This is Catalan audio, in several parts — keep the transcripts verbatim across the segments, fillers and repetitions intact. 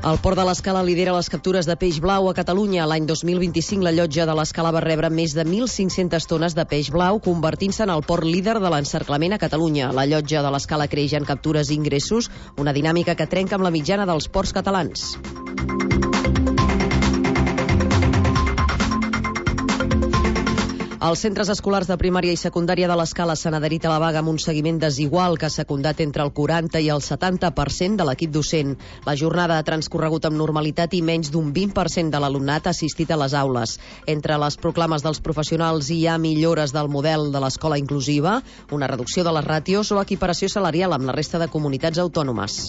El Port de l'Escala lidera les captures de peix blau a Catalunya. L'any dos mil vint-i-cinc la llotja de l'Escala va rebre més de mil cinc-centes tones de peix blau, convertint-se en el port líder de l'encerclament a Catalunya. La llotja de l'Escala creix en captures i ingressos, una dinàmica que trenca amb la mitjana dels ports catalans. Els centres escolars de primària i secundària de l'Escala s'han adherit a la vaga amb un seguiment desigual que ha secundat entre el quaranta i el setanta per cent de l'equip docent. La jornada ha transcorregut amb normalitat i menys d'un vint per cent de l'alumnat ha assistit a les aules. Entre les proclames dels professionals hi ha millores del model de l'escola inclusiva, una reducció de les ràtios o equiparació salarial amb la resta de comunitats autònomes.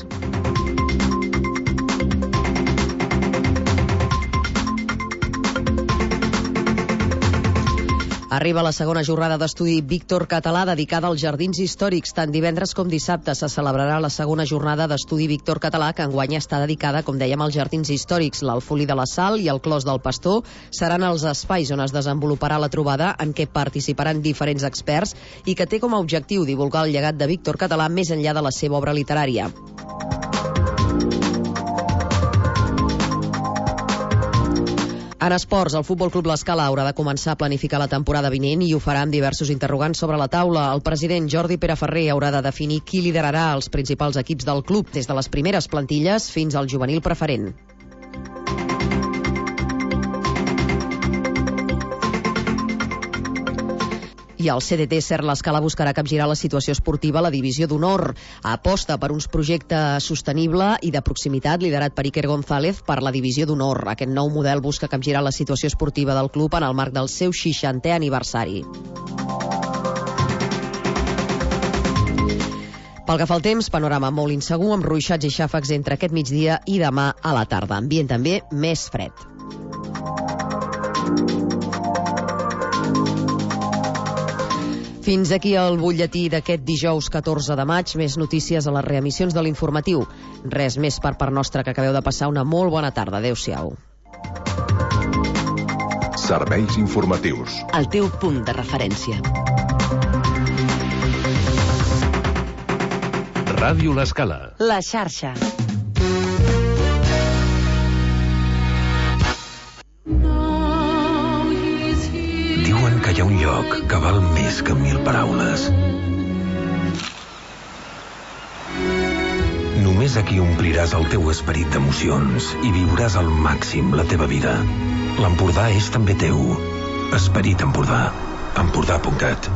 Arriba la segona jornada d'estudi Víctor Català dedicada als jardins històrics. Tant divendres com dissabte se celebrarà la segona jornada d'estudi Víctor Català, que enguany està dedicada, com dèiem, als jardins històrics. L'Alfolí de la Sal i el Clos del Pastor seran els espais on es desenvoluparà la trobada, en què participaran diferents experts i que té com a objectiu divulgar el llegat de Víctor Català més enllà de la seva obra literària. En esports, el Futbol Club l'Escala haurà de començar a planificar la temporada vinent i ho farà amb diversos interrogants sobre la taula. El president Jordi Peraferrer haurà de definir qui liderarà els principals equips del club, des de les primeres plantilles fins al juvenil preferent. I el C D T Cert l'Escala buscarà capgirar la situació esportiva a la divisió d'honor. Aposta per uns projectes sostenible i de proximitat liderat per Iker González per la divisió d'honor. Aquest nou model busca capgirar la situació esportiva del club en el marc del seu seixantè aniversari. Pel que fa al temps, panorama molt insegur, amb ruixats i xàfecs entre aquest migdia i demà a la tarda. Ambient també més fred. Fins aquí el butlletí d'aquest dijous catorze de maig. Més notícies a les reemissions de l'informatiu. Res més per part nostra, que acabeu de passar una molt bona tarda. Adéu-siau. Serveis informatius. El teu punt de referència. Ràdio l'Escala. La xarxa. Diuen que hi ha un lloc que val més que mil paraules. Només aquí ompliràs el teu esperit d'emocions i viuràs al màxim la teva vida. L'Empordà és també teu. Esperit Empordà. Empordà punt cat.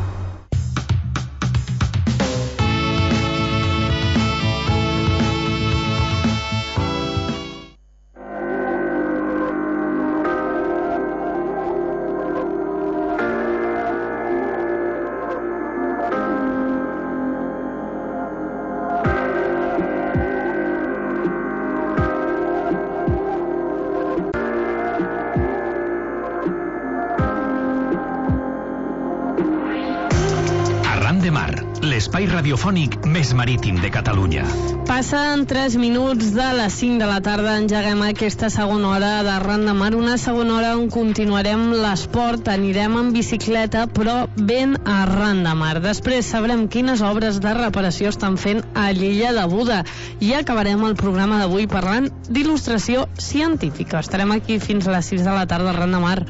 L'espai radiofònic més marítim de Catalunya. Passen tres minuts de les cinc de la tarda. Engeguem aquesta segona hora de Ran de Mar, una segona hora on continuarem l'esport, anirem en bicicleta, però ben a Ran de Mar. Després sabrem quines obres de reparació estan fent a l'illa de Buda i acabarem el programa d'avui parlant d'il·lustració científica. Estarem aquí fins a les sis de la tarda a Ran de Mar.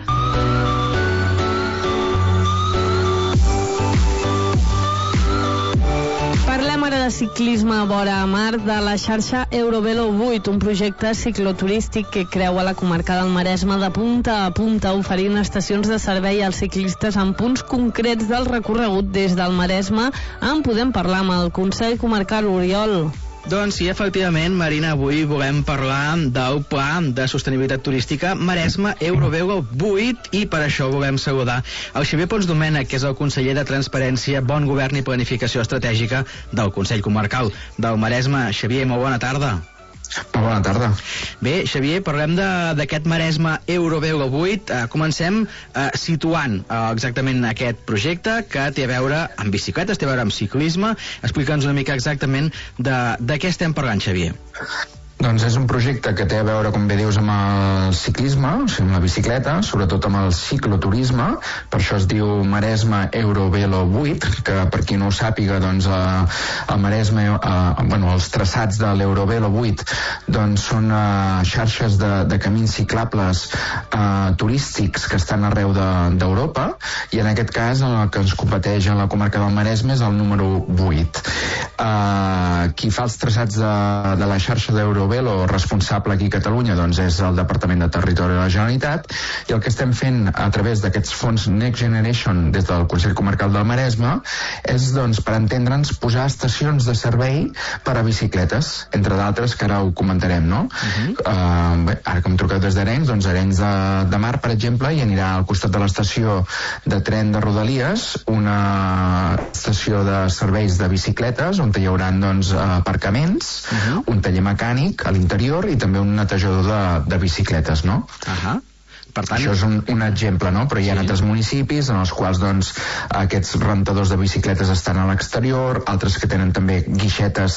Parlem ara de ciclisme a vora mar, de la xarxa Eurovelo vuit, un projecte cicloturístic que creua la comarca del Maresme de punta a punta, oferint estacions de servei als ciclistes en punts concrets del recorregut des del Maresme. En podem parlar amb el Consell Comarcal. Oriol. Doncs sí, efectivament, Marina, avui volem parlar del Pla de Sostenibilitat Turística Maresme Eurovelo vuit i per això volem saludar el Xavier Pons Domènech, que és el conseller de Transparència, Bon Govern i Planificació Estratègica del Consell Comarcal del Maresme. Xavier, molt bona tarda. Molt bona tarda. Bé, Xavier, parlem d'aquest Maresme Eurovelo vuit. Uh, comencem uh, situant uh, exactament aquest projecte que té a veure amb bicicletes, té a veure amb ciclisme. Explica'ns una mica exactament de, de què estem parlant, Xavier. Doncs és un projecte que té a veure, com bé dius, amb el ciclisme, o sigui, amb la bicicleta, sobretot amb el cicloturisme. Per això es diu Maresme Eurovelo vuit, que per qui no ho sàpiga, doncs eh, el Maresme, eh, bueno, els traçats de l'Eurovelo vuit doncs són eh, xarxes de, de camins ciclables eh, turístics que estan arreu d'Europa, de, i en aquest cas el que ens competeix en la comarca del Maresme és el número vuit. Eh, qui fa els traçats de, de la xarxa d'Eurovelo Velo responsable aquí a Catalunya doncs és el Departament de Territori de la Generalitat, i el que estem fent a través d'aquests fons Next Generation des del Consell Comarcal del Maresme és, doncs, per entendre'ns, posar estacions de servei per a bicicletes, entre d'altres que ara ho comentarem, no? Uh-huh. uh, bé, ara que em truqueu des d'Arenys, doncs Arenys de, de Mar, per exemple, hi anirà al costat de l'estació de tren de Rodalies una estació de serveis de bicicletes on hi haurà, doncs, aparcaments, uh-huh. un taller mecànic a l'interior i també un netejador de, de bicicletes, no? Ahà. Per tant... Això és un, un exemple, no? Però hi ha sí. altres municipis en els quals, doncs, aquests rentadors de bicicletes estan a l'exterior, altres que tenen també guixetes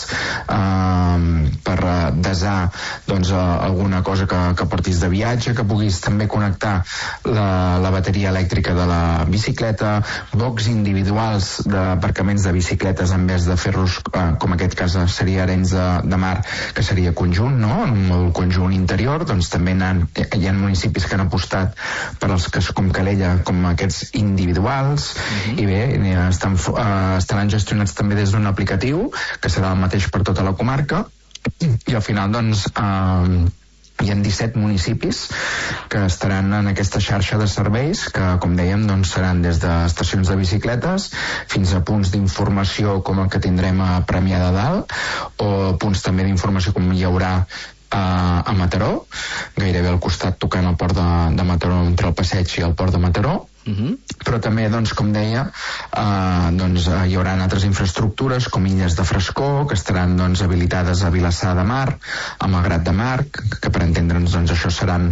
eh, per desar, doncs, alguna cosa que, que portis de viatge, que puguis també connectar la, la bateria elèctrica de la bicicleta, box individuals d'aparcaments de bicicletes en vez de fer-los, eh, com aquest cas seria Arenys de, de Mar, que seria conjunt, no? En un mòdul conjunt interior, doncs també hi ha, hi ha municipis que han apostat per als que, com Calella, com aquests individuals, uh-huh. i bé, estan, uh, estaran gestionats també des d'un aplicatiu que serà el mateix per tota la comarca, i al final, doncs, uh, hi ha disset municipis que estaran en aquesta xarxa de serveis que, com dèiem, doncs, seran des d'estacions de bicicletes fins a punts d'informació com el que tindrem a Premià de Dalt, o punts també d'informació com hi haurà a Mataró, gairebé al costat tocant el port de, de Mataró, entre el passeig i el port de Mataró. Uh-huh. Però també, doncs, com deia, eh, doncs, hi haurà altres infraestructures com illes de frescor que estaran, doncs, habilitades a Vilassar de Mar, a Malgrat de Mar, que per entendre'ns, doncs, això seran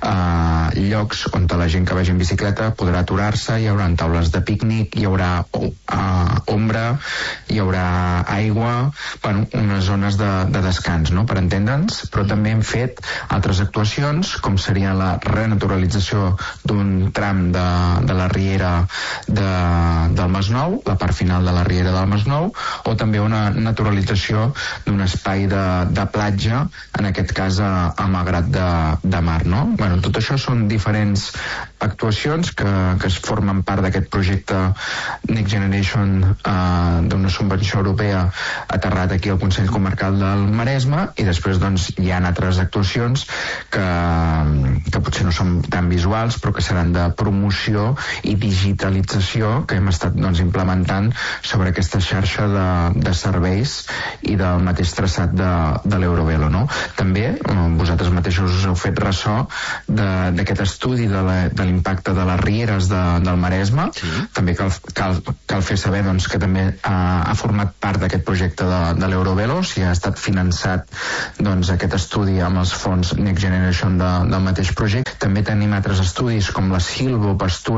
eh, llocs on la gent que vagi en bicicleta podrà aturar-se, hi haurà taules de pícnic, hi haurà eh, ombra, hi haurà aigua, bueno, unes zones de, de descans, no?, per entendre'ns. Però també hem fet altres actuacions, com seria la renaturalització d'un tram de de la riera de, del Masnou, la part final de la riera del Masnou, o també una naturalització d'un espai de, de platja, en aquest cas a, a Malgrat de, de Mar, no? Bueno, tot això són diferents actuacions que, que es formen part d'aquest projecte Next Generation, eh, d'una subvenció europea aterrat aquí al Consell Comarcal del Maresme, i després, doncs, hi ha altres actuacions que, que potser no són tan visuals, però que seran de promoció i digitalització que hem estat, doncs, implementant sobre aquesta xarxa de, de serveis i del mateix traçat de, de l'Eurovelo, no? També vosaltres mateixos us heu fet ressò d'aquest estudi de l'impacte de, de les rieres de, del Maresme. Sí. També cal, cal, cal fer saber, doncs, que també ha, ha format part d'aquest projecte de, de l'Eurovelo, o sigui, ha estat finançat, doncs, aquest estudi amb els fons Next Generation de, del mateix projecte. També tenim altres estudis com la silvopastura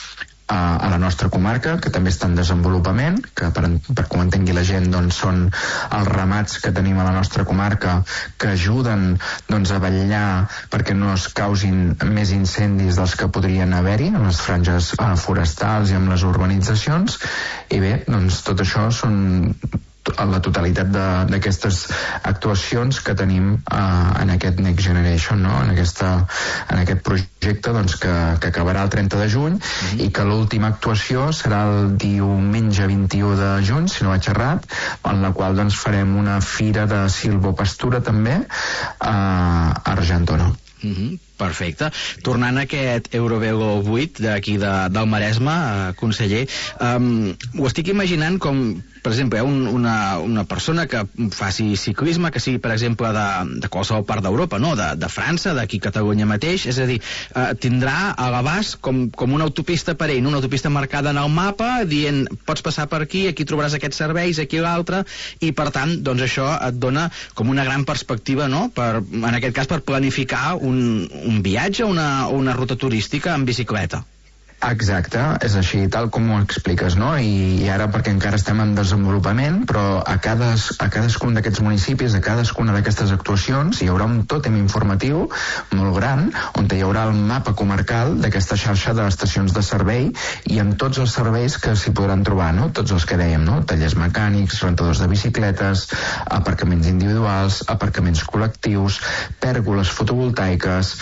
a la nostra comarca, que també està en desenvolupament, que per, per que ho entengui la gent, doncs, són els ramats que tenim a la nostra comarca que ajuden, doncs, a vetllar perquè no es causin més incendis dels que podrien haver-hi en les franges eh, forestals i en les urbanitzacions. I bé, doncs, tot això són la totalitat d'aquestes actuacions que tenim eh, en aquest Next Generation, no? en, aquesta, en aquest projecte, doncs, que, que acabarà el trenta de juny, mm-hmm. i que l'última actuació serà el diumenge vint-i-u de juny, si no vaig errat, en la qual, doncs, farem una fira de silvopastura també a Argentona. Mm-hmm. Perfecte. Tornant a aquest Eurovelo vuit d'aquí de, del Maresme, eh, conseller, um, ho estic imaginant com, per exemple, hi ha un, una, una persona que faci ciclisme, que sigui, per exemple, de, de qualsevol part d'Europa, no? de, de França, d'aquí Catalunya mateix, és a dir, eh, tindrà a l'abast com, com una autopista per ell, una autopista marcada en el mapa, dient, pots passar per aquí, aquí trobaràs aquests serveis, aquí l'altre, i per tant, doncs això et dona com una gran perspectiva, no? Per, en aquest cas, per planificar un, un viatge o una, una ruta turística en bicicleta. Exacte, és així, tal com ho expliques, no? I, i ara, perquè encara estem en desenvolupament, però a, cada, a cadascun d'aquests municipis, a cadascuna d'aquestes actuacions, hi haurà un tòtem informatiu molt gran, on hi haurà el mapa comarcal d'aquesta xarxa d'estacions de servei i amb tots els serveis que s'hi podran trobar, no? Tots els que dèiem, no? Tallers mecànics, rentadors de bicicletes, aparcaments individuals, aparcaments col·lectius, pèrgoles fotovoltaiques,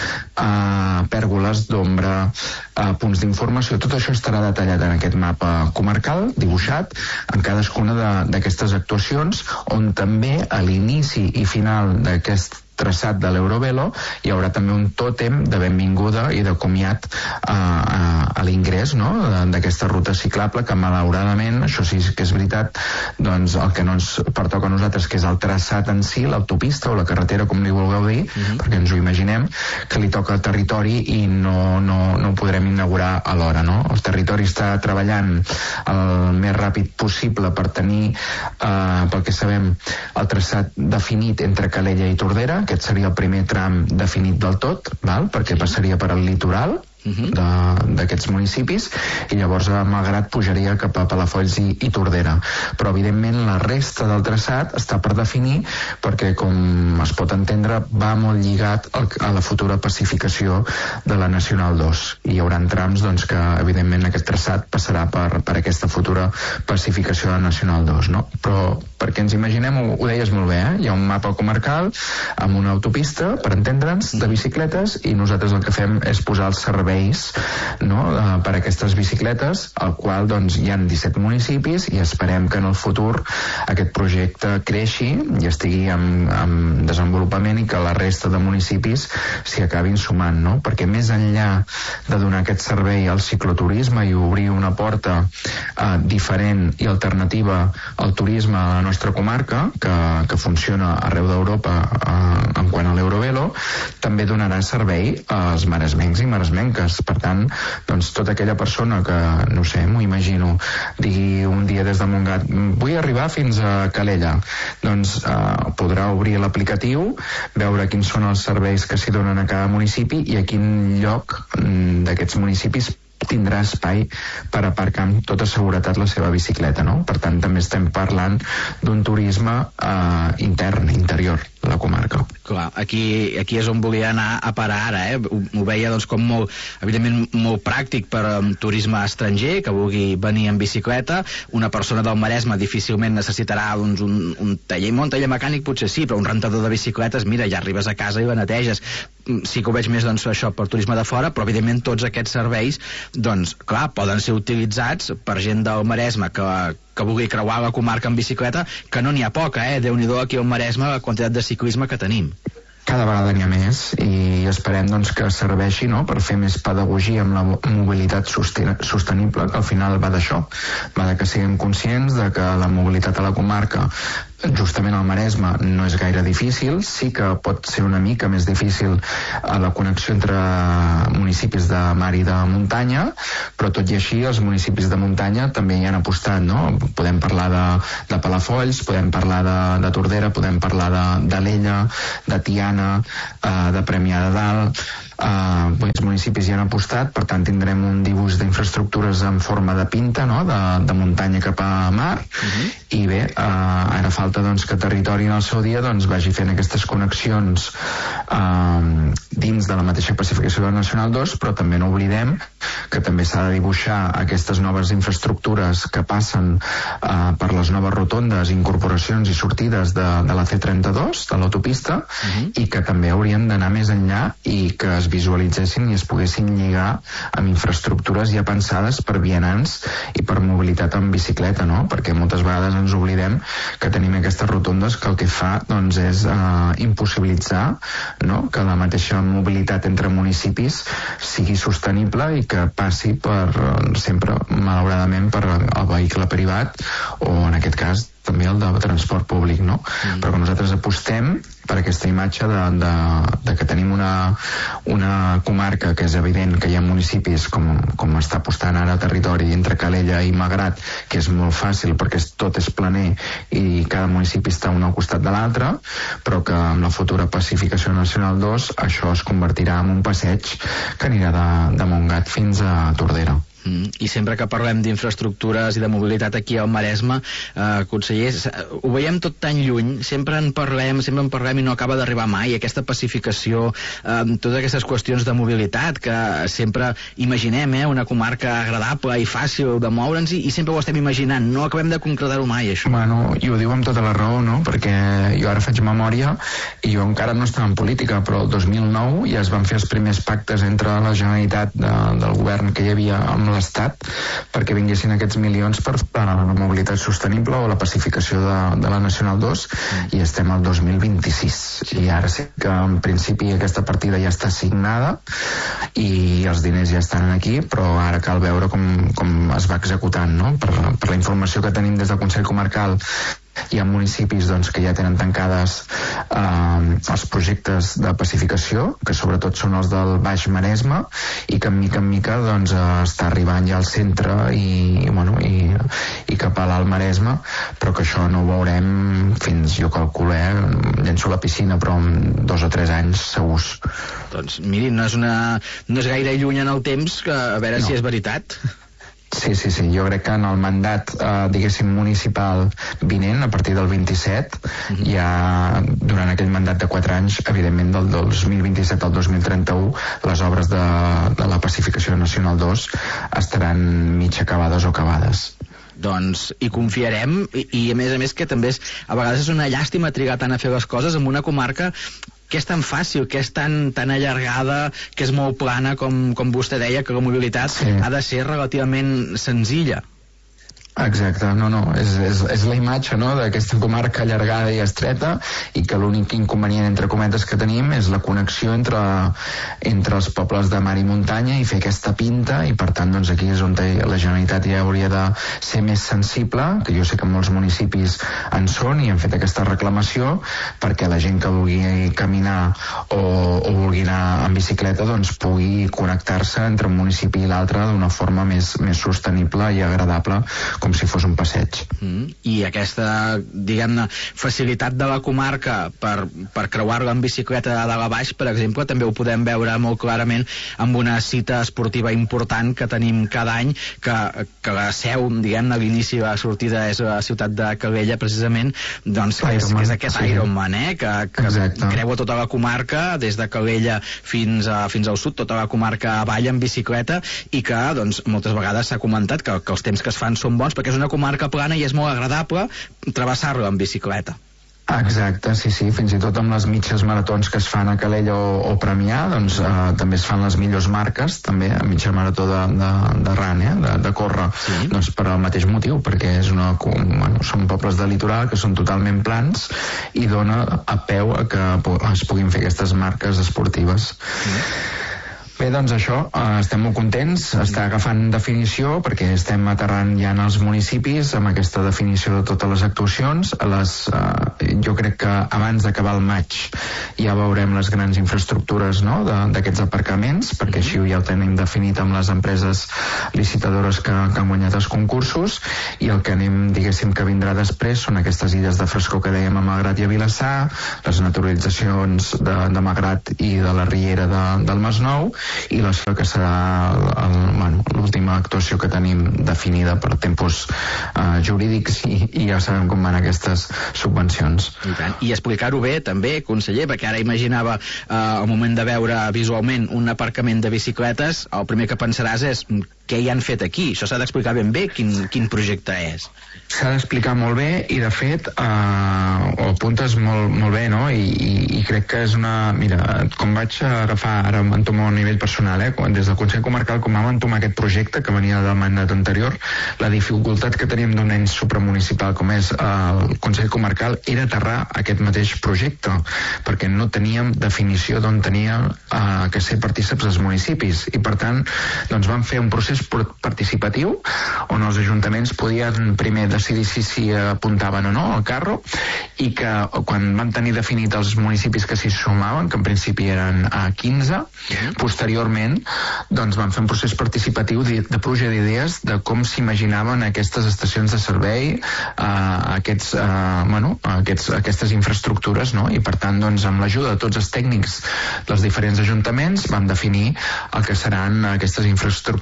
eh, pèrgoles d'ombra, eh, punts d'informació. Tot això estarà detallat en aquest mapa comarcal, dibuixat, en cadascuna d'aquestes actuacions, on també a l'inici i final d'aquest traçat de l'Eurovelo hi haurà també un tòtem de benvinguda i de comiat a, a, a l'ingrés, no?, d'aquesta ruta ciclable que malauradament, això sí que és veritat, doncs el que no ens pertoca a nosaltres, que és el traçat en si, l'autopista o la carretera, com li vulgueu dir, uh-huh. perquè ens ho imaginem, que li toca al territori i no, no, no ho podrem inaugurar alhora, no? El territori està treballant el més ràpid possible per tenir, eh, pel que sabem, el traçat definit entre Calella i Tordera. Aquest seria el primer tram definit del tot, val? Perquè passaria per al litoral d'aquests municipis i llavors a Malgrat pujaria cap a Palafolls i, i Tordera, però evidentment la resta del traçat està per definir perquè, com es pot entendre, va molt lligat al, a la futura pacificació de la Nacional dos. Hi haurà trams doncs, que evidentment aquest traçat passarà per, per aquesta futura pacificació de la Nacional dos, no? Però perquè ens imaginem, ho, ho deies molt bé, eh? Hi ha un mapa comarcal amb una autopista, per entendre'ns, de bicicletes, i nosaltres el que fem és posar els serveis, no?, per a aquestes bicicletes, al qual doncs, hi ha disset municipis i esperem que en el futur aquest projecte creixi i estigui en, en desenvolupament i que la resta de municipis s'hi acabin sumant, no? Perquè més enllà de donar aquest servei al cicloturisme i obrir una porta eh, diferent i alternativa al turisme a la nostra comarca, que, que funciona arreu d'Europa eh, en quant a l'Eurovelo, també donarà servei als maresmencs i maresmenques. Per tant, doncs, tota aquella persona que, no sé, m'ho imagino, digui un dia des de Montgat, vull arribar fins a Calella, doncs eh, podrà obrir l'aplicatiu, veure quins són els serveis que s'hi donen a cada municipi i a quin lloc mm, d'aquests municipis tindrà espai per aparcar amb tota seguretat la seva bicicleta, no? Per tant, també estem parlant d'un turisme eh, intern, interior, de la comarca. Clar, aquí, aquí és on volia anar a parar ara, eh? Ho, ho veia doncs, com molt, evidentment molt pràctic per um, turisme estranger, que vulgui venir en bicicleta. Una persona del Maresme difícilment necessitarà doncs, un, un taller, un taller mecànic potser sí, però un rentador de bicicletes, mira, ja arribes a casa i la neteges. Sí que ho veig més doncs, això per turisme de fora, però evidentment tots aquests serveis doncs, clar, poden ser utilitzats per gent del Maresme que, que vulgui creuar la comarca en bicicleta, que no n'hi ha poca, eh? Déu-n'hi-do aquí al Maresme la quantitat de ciclisme que tenim. Cada vegada n'hi ha més i esperem doncs, que serveixi, no?, per fer més pedagogia amb la mobilitat sostenible, que al final va d'això, va de que siguem conscients de que la mobilitat a la comarca, justament al Maresme, no és gaire difícil. Sí que pot ser una mica més difícil a la connexió entre municipis de mar i de muntanya, però tot i així els municipis de muntanya també hi han apostat, no? Podem parlar de, de Palafolls, podem parlar de, de Tordera, podem parlar de, de l'Ella, de Tiana, eh, de Premià de Dalt. Uh, els municipis hi han apostat, per tant tindrem un dibuix d'infraestructures en forma de pinta, no?, de, de muntanya cap a mar. Uh-huh. I bé, uh, ara falta doncs, que territori en el seu dia doncs, vagi fent aquestes connexions uh, dins de la mateixa pacificació de la Nacional dos, però també no oblidem que també s'ha de dibuixar aquestes noves infraestructures que passen uh, per les noves rotondes, incorporacions i sortides de, de la C trenta-dos, de l'autopista, uh-huh. i que també haurien d'anar més enllà i que es visualitzessin i es poguessin lligar amb infraestructures ja pensades per vianants i per mobilitat en bicicleta, no? Perquè moltes vegades ens oblidem que tenim aquestes rotondes que el que fa doncs, és uh, impossibilitzar, no?, que la mateixa mobilitat entre municipis sigui sostenible i que passi per, sempre, malauradament, per el vehicle privat o, en aquest cas, també el de transport públic, no? Mm. Però que nosaltres apostem per aquesta imatge de, de, de que tenim una, una comarca que és evident que hi ha municipis, com, com està apostant ara el territori entre Calella i Malgrat, que és molt fàcil perquè tot és planer i cada municipi està un al costat de l'altre, però que amb la futura pacificació Nacional dos això es convertirà en un passeig que anirà de, de Montgat fins a Tordera. Mm, I sempre que parlem d'infraestructures i de mobilitat aquí al Maresme, eh, consellers, ho veiem tot tan lluny, sempre en parlem, sempre en parlem i no acaba d'arribar mai, aquesta pacificació, eh, totes aquestes qüestions de mobilitat que sempre imaginem, eh, una comarca agradable i fàcil de moure'ns i, i sempre ho estem imaginant, no acabem de concretar-ho mai, això. Bueno, i ho diu amb tota la raó, no? Perquè jo ara faig memòria i jo encara no estava en política, però el dos mil nou ja es van fer els primers pactes entre la Generalitat de, del govern que hi havia amb l'Estat perquè vinguessin aquests milions per la mobilitat sostenible o la pacificació de, de la Nacional dos mm. i estem al dos mil vint-i-sis i ara sí que en principi aquesta partida ja està assignada i els diners ja estan aquí, però ara cal veure com, com es va executant, no? Per, per la informació que tenim des del Consell Comarcal hi ha municipis doncs, que ja tenen tancades eh, els projectes de pacificació, que sobretot són els del Baix Maresme, i que en mica en mica doncs, eh, està arribant ja al centre i, i, bueno, i, i cap a l'Alt Maresme, però que això no ho veurem fins, jo calculo, eh, llenço la piscina, però en dos o tres anys segurs. Doncs miri, no és, una, no és gaire lluny en el temps, que a veure no. si és veritat. Sí, sí, sí, jo crec que en el mandat, eh, diguéssim, municipal vinent, a partir del vint-i-set, uh-huh. ja durant aquell mandat de quatre anys, evidentment del dos mil vint-i-set al dos mil trenta-u, les obres de, de la Pacificació Nacional dos estaran mig acabades o acabades. Doncs hi confiarem i, i a més a més que també és, a vegades és una llàstima trigar tant a fer les coses en una comarca que és tan fàcil, que és tan, tan allargada, que és molt plana, com, com vostè deia, que la mobilitat sí. ha de ser relativament senzilla. Exacte, no, no, és, és, és la imatge, no?, d'aquesta comarca allargada i estreta i que l'únic inconvenient, entre cometes, que tenim és la connexió entre, entre els pobles de mar i muntanya i fer aquesta pinta i, per tant, doncs aquí és on la Generalitat ja hauria de ser més sensible, que jo sé que molts municipis en són i han fet aquesta reclamació perquè la gent que vulgui caminar o, o vulgui anar en bicicleta doncs pugui connectar-se entre un municipi i l'altre d'una forma més, més sostenible i agradable, com si fos un passeig. Mm. I aquesta, diguem-ne, facilitat de la comarca per, per creuar-la en bicicleta de dalt a baix, per exemple, també ho podem veure molt clarament amb una cita esportiva important que tenim cada any, que, que la seu, diguem-ne, a l'inici de la sortida és a la ciutat de Calella, precisament, doncs que és, que és aquest sí. Ironman, eh? que, que creua tota la comarca, des de Calella fins, a, fins al sud, tota la comarca avall en bicicleta, i que, doncs, moltes vegades s'ha comentat que, que els temps que es fan són bons, perquè és una comarca plana i és molt agradable travessar-la en bicicleta. Exacte, sí, sí, fins i tot amb les mitges maratons que es fan a Calella o, o Premià, doncs eh, també es fan les millors marques, també a mitja marató de, de, de run, eh, de, de córrer, sí. doncs per al mateix motiu, perquè és una, bueno, són pobles de litoral que són totalment plans i dona a peu a que es puguin fer aquestes marques esportives. Sí. Bé, doncs això, eh, estem molt contents, està agafant definició perquè estem aterrant ja en els municipis amb aquesta definició de totes les actuacions. A les, eh, jo crec que abans d'acabar el maig ja veurem les grans infraestructures, no?, d'aquests aparcaments, perquè així ja ho tenim definit amb les empreses licitadores que, que han guanyat els concursos, i el que anem, diguéssim, que vindrà després són aquestes illes de frescor que dèiem a Malgrat i a Vilassar, les naturalitzacions de, de Malgrat i de la Riera de, del Masnou, i la que serà bueno, l'última actuació que tenim definida per tempos uh, jurídics i, i ja sabem com van aquestes subvencions. I, tant. I explicar-ho bé també, conseller, perquè ara imaginava uh, al moment de veure visualment un aparcament de bicicletes, el primer que pensaràs és què hi han fet aquí? Això s'ha d'explicar ben bé, quin, quin projecte és. S'ha d'explicar molt bé i, de fet, eh, ho apuntes molt, molt bé, no? I, i, i crec que és una... Mira, com vaig agafar, ara m'entomo a nivell personal, eh? Des del Consell Comarcal, com vam entomar aquest projecte que venia del mandat anterior, la dificultat que teníem d'un ens supramunicipal com és el Consell Comarcal era aterrar aquest mateix projecte, perquè no teníem definició d'on tenia eh, que ser partícips els municipis, i per tant, doncs vam fer un procés participatiu on els ajuntaments podien primer decidir si s'hi apuntaven o no al carro, i que quan vam tenir definit els municipis que s'hi sumaven, que en principi eren a quinze, posteriorment doncs vam fer un procés participatiu de, de pluja d'idees de com s'imaginaven aquestes estacions de servei, eh, aquests, eh, bueno, aquests, aquestes infraestructures, no? I per tant, doncs, amb l'ajuda de tots els tècnics dels diferents ajuntaments vam definir el que seran aquestes infraestructures que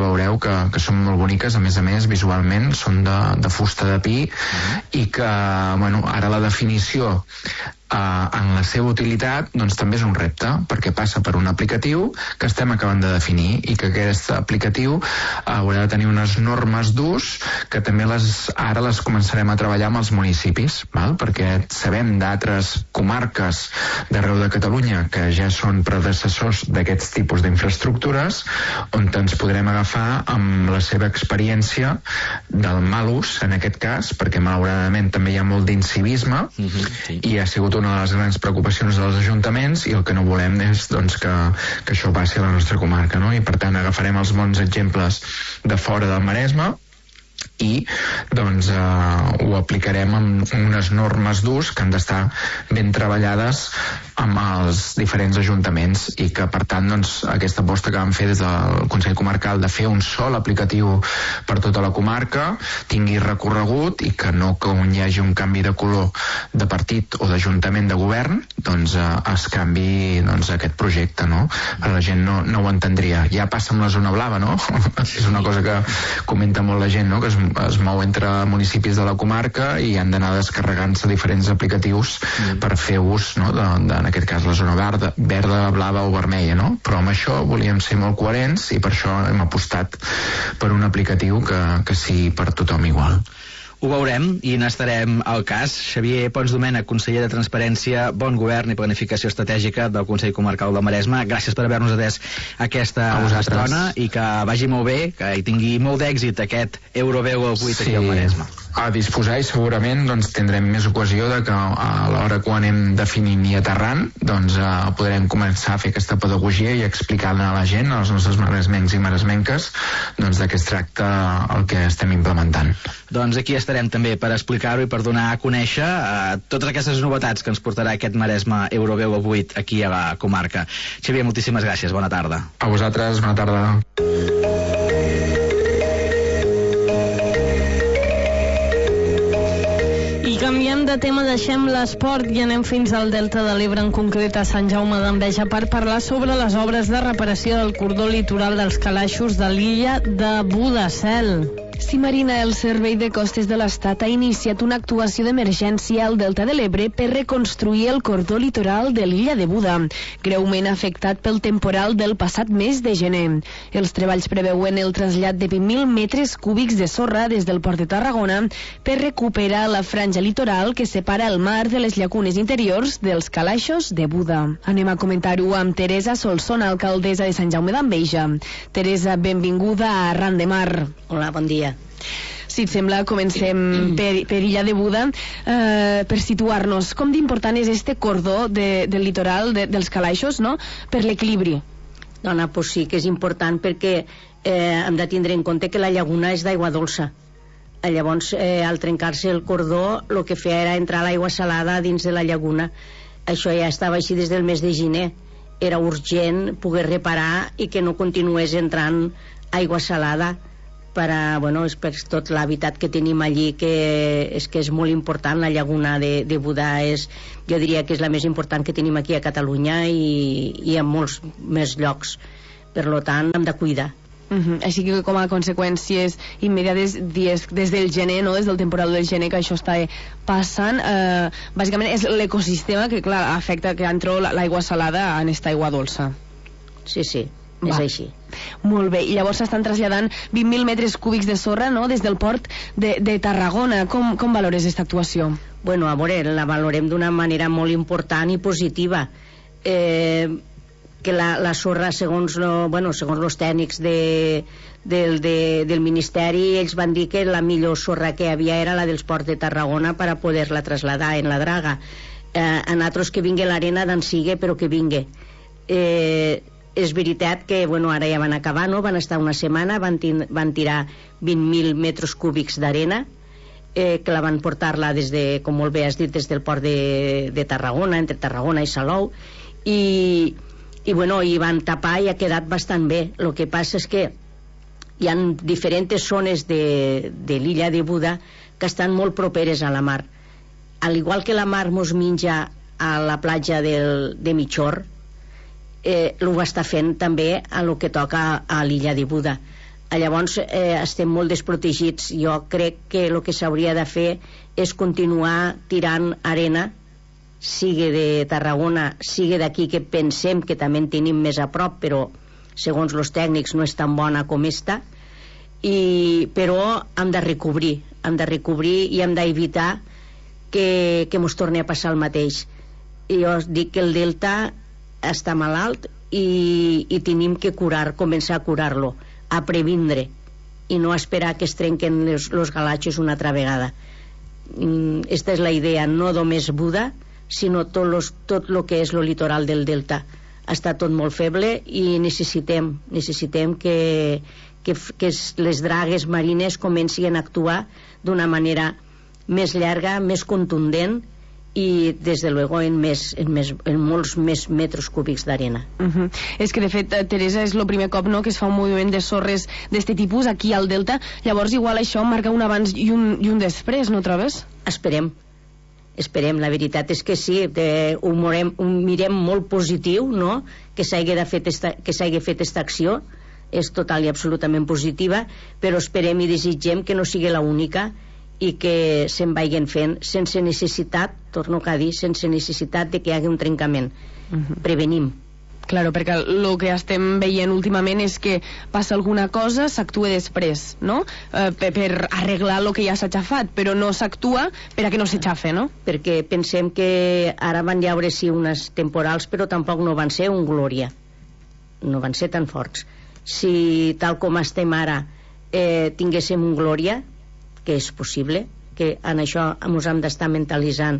veureu que, que són molt boniques, a més a més visualment són de, de fusta de pi, mm-hmm. i que bueno, ara la definició Uh, en la seva utilitat doncs també és un repte, perquè passa per un aplicatiu que estem acabant de definir i que aquest aplicatiu uh, haurà de tenir unes normes d'ús que també les, ara les començarem a treballar amb els municipis, val? Perquè sabem d'altres comarques d'arreu de Catalunya que ja són predecessors d'aquests tipus d'infraestructures on ens podrem agafar amb la seva experiència del mal ús en aquest cas, perquè malauradament també hi ha molt d'incivisme, mm-hmm, sí. I ha sigut una de les grans preocupacions dels ajuntaments i el que no volem és doncs, que, que això passi a la nostra comarca, no? I per tant agafarem els bons exemples de fora del Maresme i doncs eh, ho aplicarem amb unes normes d'ús que han d'estar ben treballades amb els diferents ajuntaments i que per tant doncs, aquesta aposta que vam fer des del Consell Comarcal de fer un sol aplicatiu per tota la comarca tingui recorregut i que no que on hi hagi un canvi de color de partit o d'ajuntament de govern doncs eh, es canvi doncs, aquest projecte, no? La gent no, no ho entendria. Ja passa amb la zona blava, no? És una cosa que comenta molt la gent, no? Que es, es mou entre municipis de la comarca i han d'anar descarregant-se diferents aplicatius mm. per fer ús, no? de, de, en aquest cas la zona verda, verda, blava o vermella, no? Però amb això volíem ser molt coherents i per això hem apostat per un aplicatiu que, que sigui per tothom igual. Ho veurem i n'estarem al cas. Xavier Pons Domènech, conseller de Transparència, Bon Govern i Planificació Estratègica del Consell Comarcal del Maresme. Gràcies per haver-nos atès aquesta estona i que vagi molt bé, que hi tingui molt d'èxit aquest Euroveu vuit sí. aquí al Maresme. A disposar i segurament doncs, tindrem més ocasió de que a l'hora quan anem definint i aterrant doncs eh, podrem començar a fer aquesta pedagogia i explicar a la gent, als nostres maresmencs i maresmenques, doncs de què es tracta el que estem implementant. Doncs aquí estarem també per explicar-ho i per donar a conèixer eh, totes aquestes novetats que ens portarà aquest Maresme Euroveu vuit aquí a la comarca. Xavier, moltíssimes gràcies, bona tarda. A vosaltres, bona tarda. Canviem de tema, deixem l'esport i anem fins al Delta de l'Ebre, en concret a Sant Jaume d'Enveja, per parlar sobre les obres de reparació del cordó litoral dels calaixos de l'illa de Budacel. Sí, Marina, el Servei de Costes de l'Estat ha iniciat una actuació d'emergència al Delta de l'Ebre per reconstruir el cordó litoral de l'illa de Buda, greument afectat pel temporal del passat mes de gener. Els treballs preveuen el trasllat de vint mil metres cúbics de sorra des del port de Tarragona per recuperar la franja litoral que separa el mar de les llacunes interiors dels calaixos de Buda. Anem a comentar-ho amb Teresa Solsona, alcaldessa de Sant Jaume d'Enveja. Teresa, benvinguda a Arran de Mar. Hola, bon dia. Si et sembla, comencem per, per Illa de Buda, eh, per situar-nos. Com d'important és este cordó de, del litoral de, dels calaixos, no?, per l'equilibri? Dona, pues sí que és important perquè eh, hem de tindre en compte que la llaguna és d'aigua dolça. Llavors, eh, al trencar-se el cordó, el que feia era entrar l'aigua salada dins de la llaguna. Això ja estava així des del mes de gener. Era urgent poder reparar i que no continués entrant aigua salada per a, bueno, és per tot l'hàbitat que tenim allí, que és que és molt important. La llaguna de, de Buda és, jo diria que és la més important que tenim aquí a Catalunya i, i en molts més llocs. Per lo tant, hem de cuidar. Uh-huh. Així que com a conseqüències immediates des, des del gener, no? Des del temporal del gener que això està passant, eh, bàsicament és l'ecosistema que clar, afecta que entró l'aigua salada en esta aigua dolça. Sí, sí, és Va. així. Molt bé, i llavors s'estan traslladant vint mil metres cúbics de sorra, no?, des del port de, de Tarragona. Com, com valores aquesta actuació? Bueno, a veure, la valorem d'una manera molt important i positiva. Eh, que la, la sorra, segons lo, bueno, segons els tècnics de, del, de, del Ministeri, ells van dir que la millor sorra que havia era la dels ports de Tarragona per a poder-la traslladar en la draga. Eh, a nosaltres que vingui l'arena d'en sigue, però que vingui. Eh, és veritat que bueno, ara ja van acabar, no? Van estar una setmana, van, tin, van tirar vint mil metres cúbics d'arena, eh, que la van portar-la des de, com molt bé has dit, des del port de, de Tarragona, entre Tarragona i Salou, i, i bueno, hi van tapar i ha quedat bastant bé. El que passa és que hi ha diferents zones de, de l'illa de Buda que estan molt properes a la mar. Al igual que la mar mos menja a la platja del, de Mitjor, eh, ho està fent també a lo que toca a l'illa de Buda. Llavors eh, estem molt desprotegits. Jo crec que el que s'hauria de fer és continuar tirant arena, sigui de Tarragona, sigui d'aquí, que pensem que també en tenim més a prop, però segons els tècnics no és tan bona com esta, i, però hem de recobrir, hem de recobrir i hem d'evitar que, que mos torni a passar el mateix. I jo dic que el Delta està malalt i, i tenim que curar, començar a curar-lo, a previndre, i no esperar que es trenquen els, els galatxos una altra vegada. Mm, esta és la idea, no només Buda, sinó tot, los, tot lo que és el litoral del Delta. Està tot molt feble i necessitem, necessitem que, que, que les dragues marines comencin a actuar d'una manera més llarga, més contundent, i des de luego en, més, en, més, en molts més metres cúbics d'arena. Uh -huh. És que de fet, Teresa, és el primer cop, no?, que es fa un moviment de sorres d'este tipus aquí al Delta. Llavors igual això marca un abans i un, i un després, no trobes? Esperem, esperem, la veritat és que sí, de, ho, morem, ho mirem molt positiu, no?, que s'hagi fet esta, que s'hagi fet esta acció, és total i absolutament positiva, però esperem i desitgem que no sigui l'única i que se'n vagin fent sense necessitat, torno a dir, sense necessitat de que hi hagi un trencament. Uh-huh. Prevenim. Claro, perquè el que estem veient últimament és que passa alguna cosa, s'actua després, no? Eh, per, per arreglar el que ja s'ha xafat, però no s'actua per a que no s'aixafe, no? Perquè pensem que ara van llaure sí unes temporals, però tampoc no van ser un glòria. No van ser tan forts. Si tal com estem ara eh, tinguéssim un glòria, que és possible, que en això ens hem d'estar mentalitzant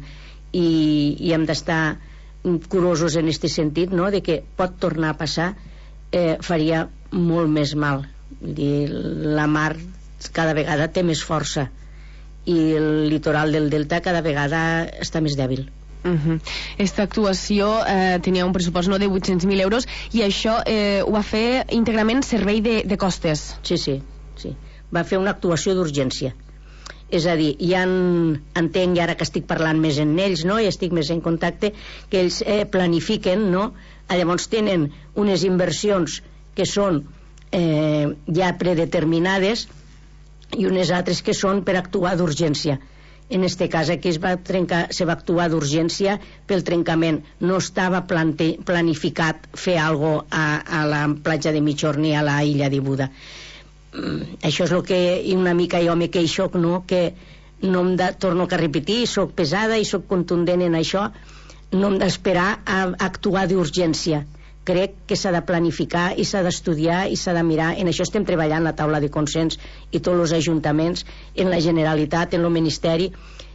i, i hem d'estar curosos en aquest sentit, no?, de que pot tornar a passar, eh, faria molt més mal. Vull dir, la mar cada vegada té més força i el litoral del Delta cada vegada està més dèbil. Uh-huh. Esta actuació eh, tenia un pressupost, no?, de vuit-cents mil euros, i això eh, ho va fer íntegrament Servei de, de Costes. Sí, sí, sí. Va fer una actuació d'urgència. És a dir, ja en, entenc, i ara que estic parlant més en ells, no?, i estic més en contacte, que ells eh, planifiquen, no?, llavors tenen unes inversions que són eh, ja predeterminades i unes altres que són per actuar d'urgència. En este cas aquí es va, trencar, se va actuar d'urgència pel trencament. No estava plante, planificat fer alguna cosa a, a la platja de Migjorn ni a la illa de Buda. Això és el que una mica jo me queixo, no?, que no em de, torno a repetir, soc pesada i soc contundent en això, no hem d'esperar a, a actuar d'urgència. Crec que s'ha de planificar i s'ha d'estudiar i s'ha de mirar. En això estem treballant la taula de consens i tots els ajuntaments, en la Generalitat, en el Ministeri,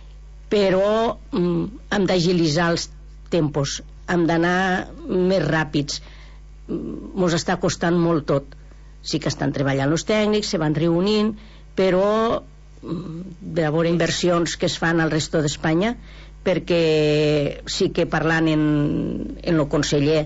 però mm, hem d'agilitzar els tempos, hem d'anar més ràpids. Ens està costant molt tot. Sí que estan treballant els tècnics, se van reunint, però de veure inversions que es fan al resto d'Espanya, perquè sí que parlant en, en el conseller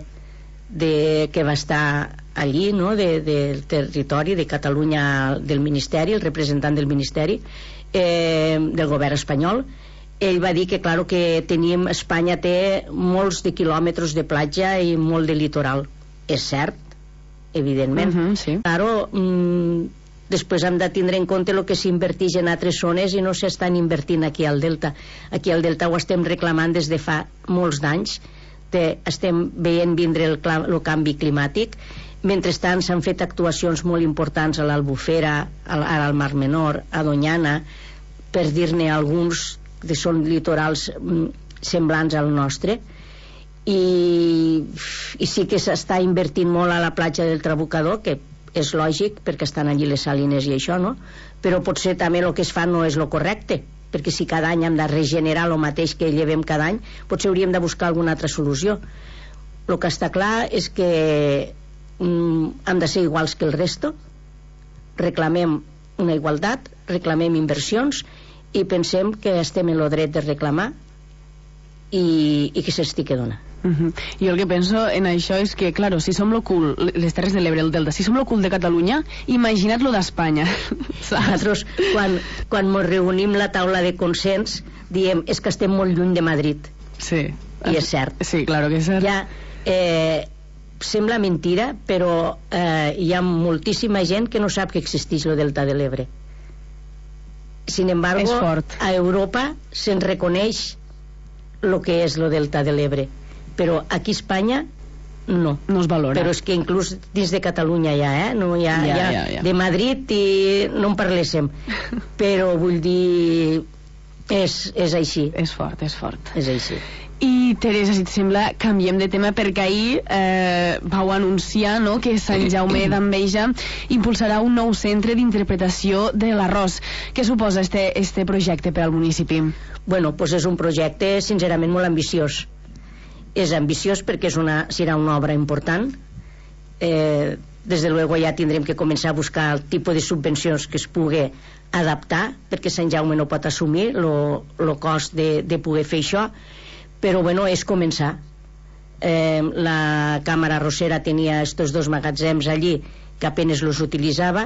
de, que va estar allí, no?, de, del territori de Catalunya, del Ministeri, el representant del Ministeri, eh, del govern espanyol, ell va dir que, claro, que tenim, Espanya té molts de quilòmetres de platja i molt de litoral. És cert, evidentment. Uh-huh, sí. Claro, mmm, després hem de tindre en compte el que s'inverteix en altres zones i no s'estan invertint aquí al Delta. Aquí al Delta ho estem reclamant des de fa molts d'anys, estem veient vindre el, el canvi climàtic. Mentrestant s'han fet actuacions molt importants a l'Albufera, al, al Mar Menor, a Doñana, per dir-ne alguns que són litorals mm, semblants al nostre. I, i sí que s'està invertint molt a la platja del Trabucador, que és lògic perquè estan allí les salines i això, no? Però potser també el que es fa no és el correcte, perquè si cada any hem de regenerar el mateix que llevem cada any, potser hauríem de buscar alguna altra solució. El que està clar és que mm, hem de ser iguals que el resto, reclamem una igualtat, reclamem inversions i pensem que estem en el dret de reclamar i, i que s'estigui a donar. Uh-huh. Jo el que penso en això és que, claro, si som lo cool, les Terres de l'Ebre, el Delta, si som lo cool de Catalunya, imagina't lo d'Espanya. Nosaltres, quan, quan ens reunim la taula de consens, diem, és que estem molt lluny de Madrid. Sí. I és cert. Sí, claro que és cert. Ja, eh, sembla mentira, però eh, hi ha moltíssima gent que no sap que existeix el Delta de l'Ebre. Sin embargo, a Europa se'n reconeix el que és el Delta de l'Ebre, però aquí a Espanya no. No es valora. Però és que inclús dins de Catalunya ja, eh? No, ja, ja, ja, ja, ja. De Madrid i no en parléssim. Però vull dir, és, és així. És fort, és fort. És així. I Teresa, si et sembla, canviem de tema, perquè ahir eh, vau anunciar, no?, que Sant Jaume d'Enveja impulsarà un nou centre d'interpretació de l'arròs. Què suposa este, este projecte per al municipi? Bueno, pues és un projecte sincerament molt ambiciós. És ambiciós perquè és una, serà una obra important. Eh, des de luego ja tindrem que començar a buscar el tipus de subvencions que es pugui adaptar, perquè Sant Jaume no pot assumir el cost de, de poder fer això, però bueno, és començar. Eh, la Càmera Arrossera tenia estos dos magatzems allí que apenas los utilitzava,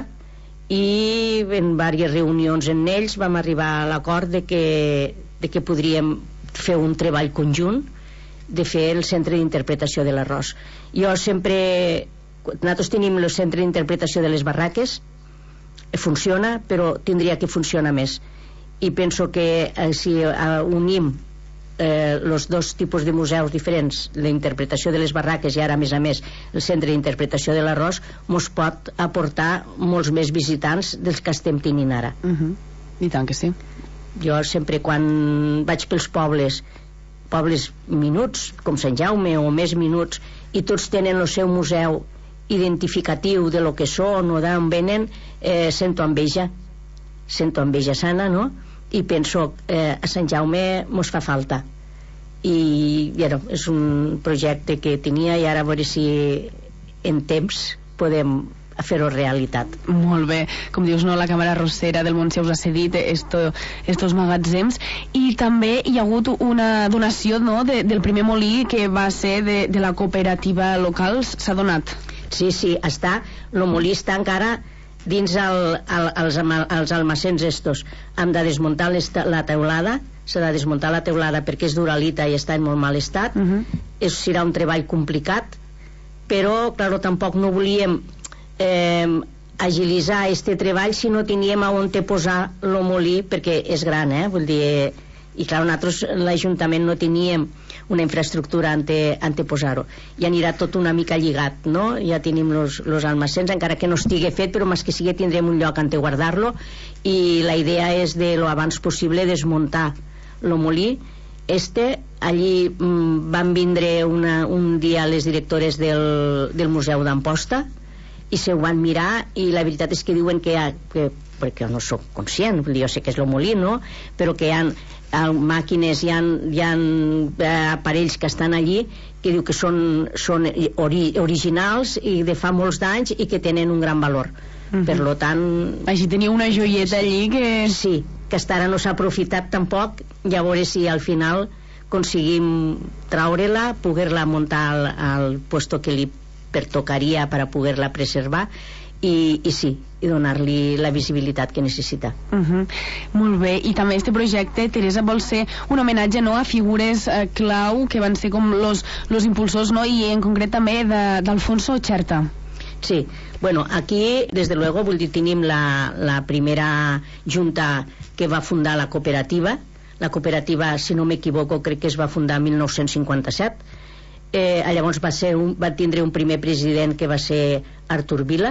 i en diverses reunions en ells vam arribar a l'acord de que, de que podríem fer un treball conjunt de fer el centre d'interpretació de l'arròs. Jo sempre, nosaltres tenim el centre d'interpretació de les barraques, funciona, però tindria que funcionar més, i penso que eh, si eh, unim eh, els dos tipus de museus diferents, la interpretació de les barraques i ara a més a més el centre d'interpretació de l'arròs, mos pot aportar molts més visitants dels que estem tenint ara. Uh-huh. I tant que sí. Jo sempre quan vaig pels pobles, pobles minuts com Sant Jaume o més minuts, i tots tenen el seu museu identificatiu de lo que són o d'on venen, eh, sento enveja sento enveja sana, no? I penso eh, a Sant Jaume mos fa falta, i bueno, és un projecte que tenia, i ara a veure si en temps podem a fer-ho realitat. Molt bé, com dius, no, la Càmera Arrossera del Montsià us ha cedit esto, estos magatzems, i també hi ha hagut una donació, no?, de, del primer molí que va ser de, de la cooperativa local. S'ha donat? Sí, sí, està, el molí està encara dins el, el, els, els almacens estos. Hem de desmuntar la teulada, s'ha de desmuntar la teulada perquè és d'uralita i està en molt mal estat. Uh-huh. És, serà un treball complicat, però clar, tampoc no volíem eh, agilitzar este treball si no teníem a on te posar el molí, perquè és gran, eh? Vull dir, i clar, nosaltres l'Ajuntament no teníem una infraestructura ante, ante posar-ho, i anirà tot una mica lligat, no? Ja tenim los, los almacens, encara que no estigui fet, però més que sigui tindrem un lloc ante guardar-lo, i la idea és de lo abans possible desmuntar el molí este. Allí mm, van vindre una, un dia les directores del, del Museu d'Amposta i se ho van mirar, i la veritat és que diuen que, ha, que perquè no soc conscient, jo sé que és el molí, no? Però que hi ha, hi ha màquines, hi ha, hi ha eh, aparells que estan allí que diu que són, són ori, originals i de fa molts d'anys i que tenen un gran valor. Uh-huh. Per lo tant... Així tenia una joieta allí que... Sí, que hasta ara no s'ha aprofitat tampoc, i a veure si al final aconseguim traure-la, poder-la muntar al, al puesto que li pertocaria per a poder-la preservar, i, i sí, i donar-li la visibilitat que necessita. Uh-huh. Molt bé, i també este projecte, Teresa, vol ser un homenatge, no?, a figures eh, clau que van ser com los, los impulsors, no?, i en concret també d'Alfonso Xerta. Sí, bueno, aquí des de luego vull dir, tenim la, la primera junta que va fundar la cooperativa. La cooperativa, si no m'equivoco, crec que es va fundar en mil nou-cents cinquanta-set. Eh, llavors va, ser un, va tindre un primer president que va ser Artur Vila.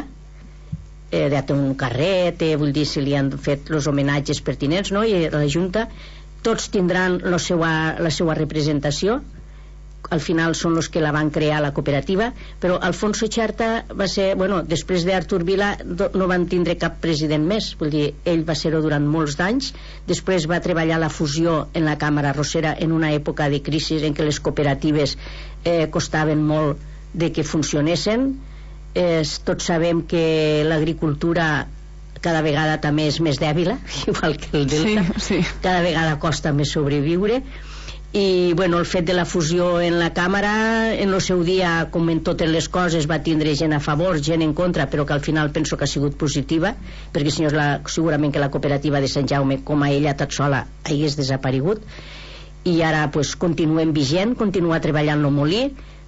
Eh, té un carret, eh, vull dir, si li han fet els homenatges pertinents, no? I la junta, tots tindran la seva, la seva representació. Al final són els que la van crear, la cooperativa, però Alfonso Xerta va ser, bueno, després d'Artur Vila no van tindre cap president més, vull dir, ell va ser-ho durant molts d'anys. Després va treballar la fusió en la Càmera Arrossera en una època de crisi en què les cooperatives eh, costaven molt de que funcionessin. Eh, tots sabem que l'agricultura cada vegada també és més dèbil, igual que el Delta. Sí, sí. Cada vegada costa més sobreviure. I bueno, el fet de la fusió en la Càmera, en el seu dia, com en totes les coses, va tindre gent a favor, gent en contra, però que al final penso que ha sigut positiva, perquè si no la, segurament que la cooperativa de Sant Jaume, com a ella tot sola, hagués desaparegut. I ara pues, continuem vigent, continua treballant el molí,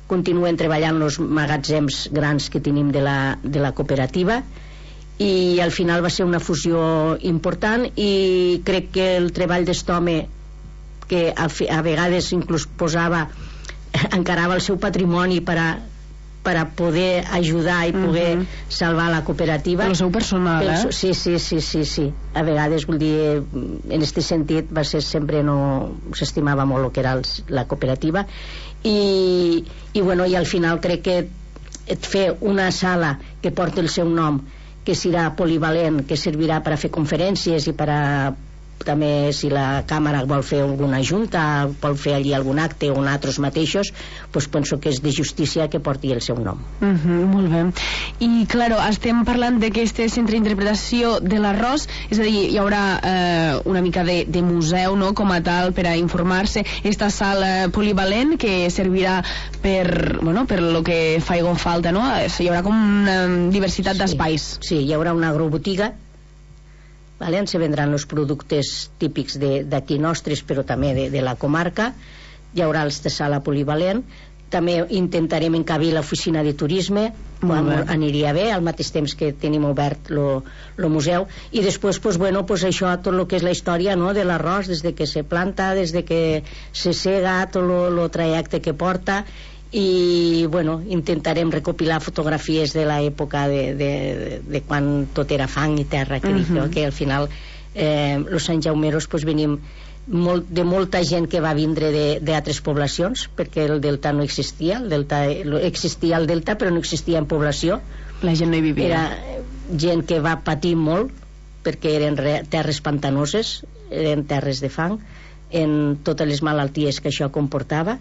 continuen treballant els magatzems grans que tenim de la, de la cooperativa, i al final va ser una fusió important, i crec que el treball d'este home, que a, a vegades inclús posava, encarava el seu patrimoni per a per a poder ajudar i poder uh -huh. salvar la cooperativa. El seu personal, eh? El, sí, sí, sí, sí, sí. A vegades, vull dir, en aquest sentit va ser sempre, no s'estimava molt el que era el, la cooperativa, i, i bueno, i al final crec que et fer una sala que porta el seu nom, que serà polivalent, que servirà per a fer conferències i per a també, si la càmera vol fer alguna junta, vol fer allí algun acte o nosaltres mateixos, doncs penso que és de justícia que porti el seu nom. Uh -huh, molt bé. I, claro, estem parlant d'aquest centre d'interpretació de l'arròs, és a dir, hi haurà eh, una mica de, de museu, no?, com a tal, per a informar-se, esta sala polivalent que servirà per, bueno, per lo que faigo falta, no? Hi haurà com una diversitat sí, d'espais. Sí, hi haurà una agrobotiga, vale? On se vendran els productes típics d'aquí nostres, però també de, de la comarca. Hi haurà els de sala polivalent. També intentarem encabir l'oficina de turisme, aniria bé, al mateix temps que tenim obert el museu. I després, pues, bueno, pues això, tot el que és la història, no?, de l'arròs, des de que se planta, des de que se sega, tot el trajecte que porta. I bueno, intentarem recopilar fotografies de l'època de, de, de quan tot era fang i terra, que, uh -huh. que al final eh, los santjaumeros pues, venim molt, de molta gent que va vindre d'altres poblacions, perquè el delta no existia, el delta, existia el delta però no existia en població, la gent no hi vivia, era gent que va patir molt perquè eren terres pantanoses, eren terres de fang, en totes les malalties que això comportava.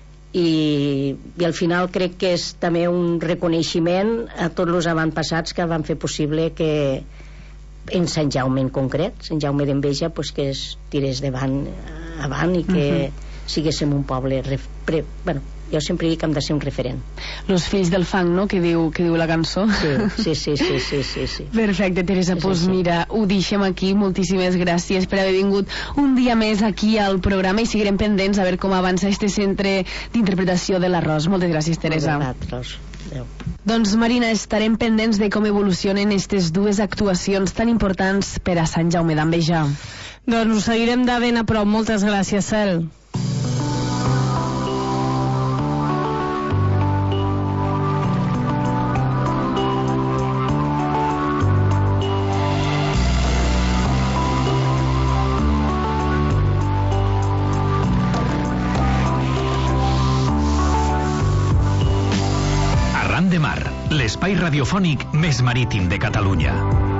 I, i al final crec que és també un reconeixement a tots els avantpassats que van fer possible que en Sant Jaume en concret, Sant Jaume d'Enveja, pues, que es tirés davant avant i que uh -huh. siguéssim un poble pre, bueno, jo sempre dic que hem de ser un referent. Los fills del fang, no?, que diu, que diu la cançó. Sí, sí, sí, sí, sí, sí. Perfecte, Teresa, doncs pues mira, ho deixem aquí. Moltíssimes gràcies per haver vingut un dia més aquí al programa i seguirem pendents a veure com avança este centre d'interpretació de l'arròs. Moltes gràcies, Teresa. Adéu. Doncs, Marina, estarem pendents de com evolucionen aquestes dues actuacions tan importants per a Sant Jaume d'Enveja. Doncs ho seguirem de ben a prop. Moltes gràcies, Cel. Arran de Mar, l'espai radiofònic més marítim de Catalunya.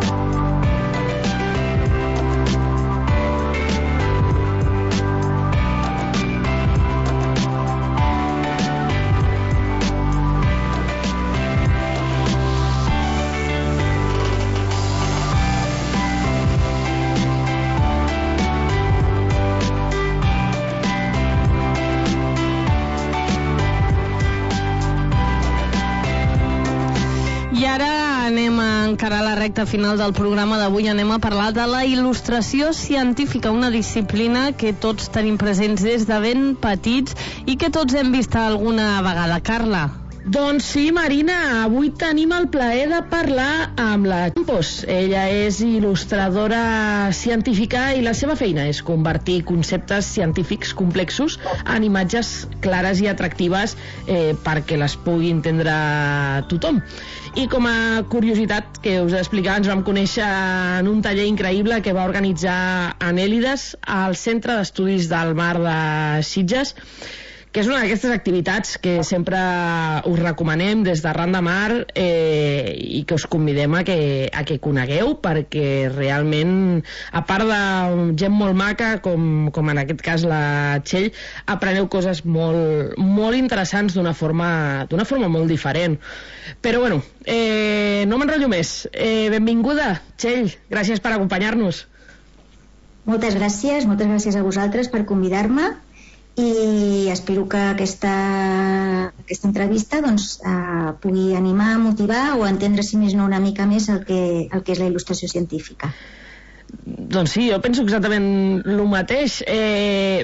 Encara a la recta final del programa d'avui anem a parlar de la il·lustració científica, una disciplina que tots tenim presents des de ben petits i que tots hem vist alguna vegada. Carla? Doncs sí, Marina, avui tenim el plaer de parlar amb la Campos. Ella és il·lustradora científica i la seva feina és convertir conceptes científics complexos en imatges clares i atractives eh, perquè les pugui entendre tothom. I com a curiositat que us he d'explicar, ens vam conèixer en un taller increïble que va organitzar Anèlides al Centre d'Estudis del Mar de Sitges, que és una d'aquestes activitats que sempre us recomanem des d'Arran de Mar eh, i que us convidem a que, a que conegueu, perquè realment, a part de gent molt maca, com, com en aquest cas la Txell, apreneu coses molt, molt interessants d'una forma, d'una forma molt diferent. Però bueno, eh, no m'enrotllo més. Eh, benvinguda, Txell, gràcies per acompanyar-nos. Moltes gràcies, moltes gràcies a vosaltres per convidar-me i espero que aquesta, aquesta entrevista doncs, eh, pugui animar, motivar o entendre, si més no, una mica més el que, el que és la il·lustració científica. Doncs sí, jo penso exactament el mateix. Eh,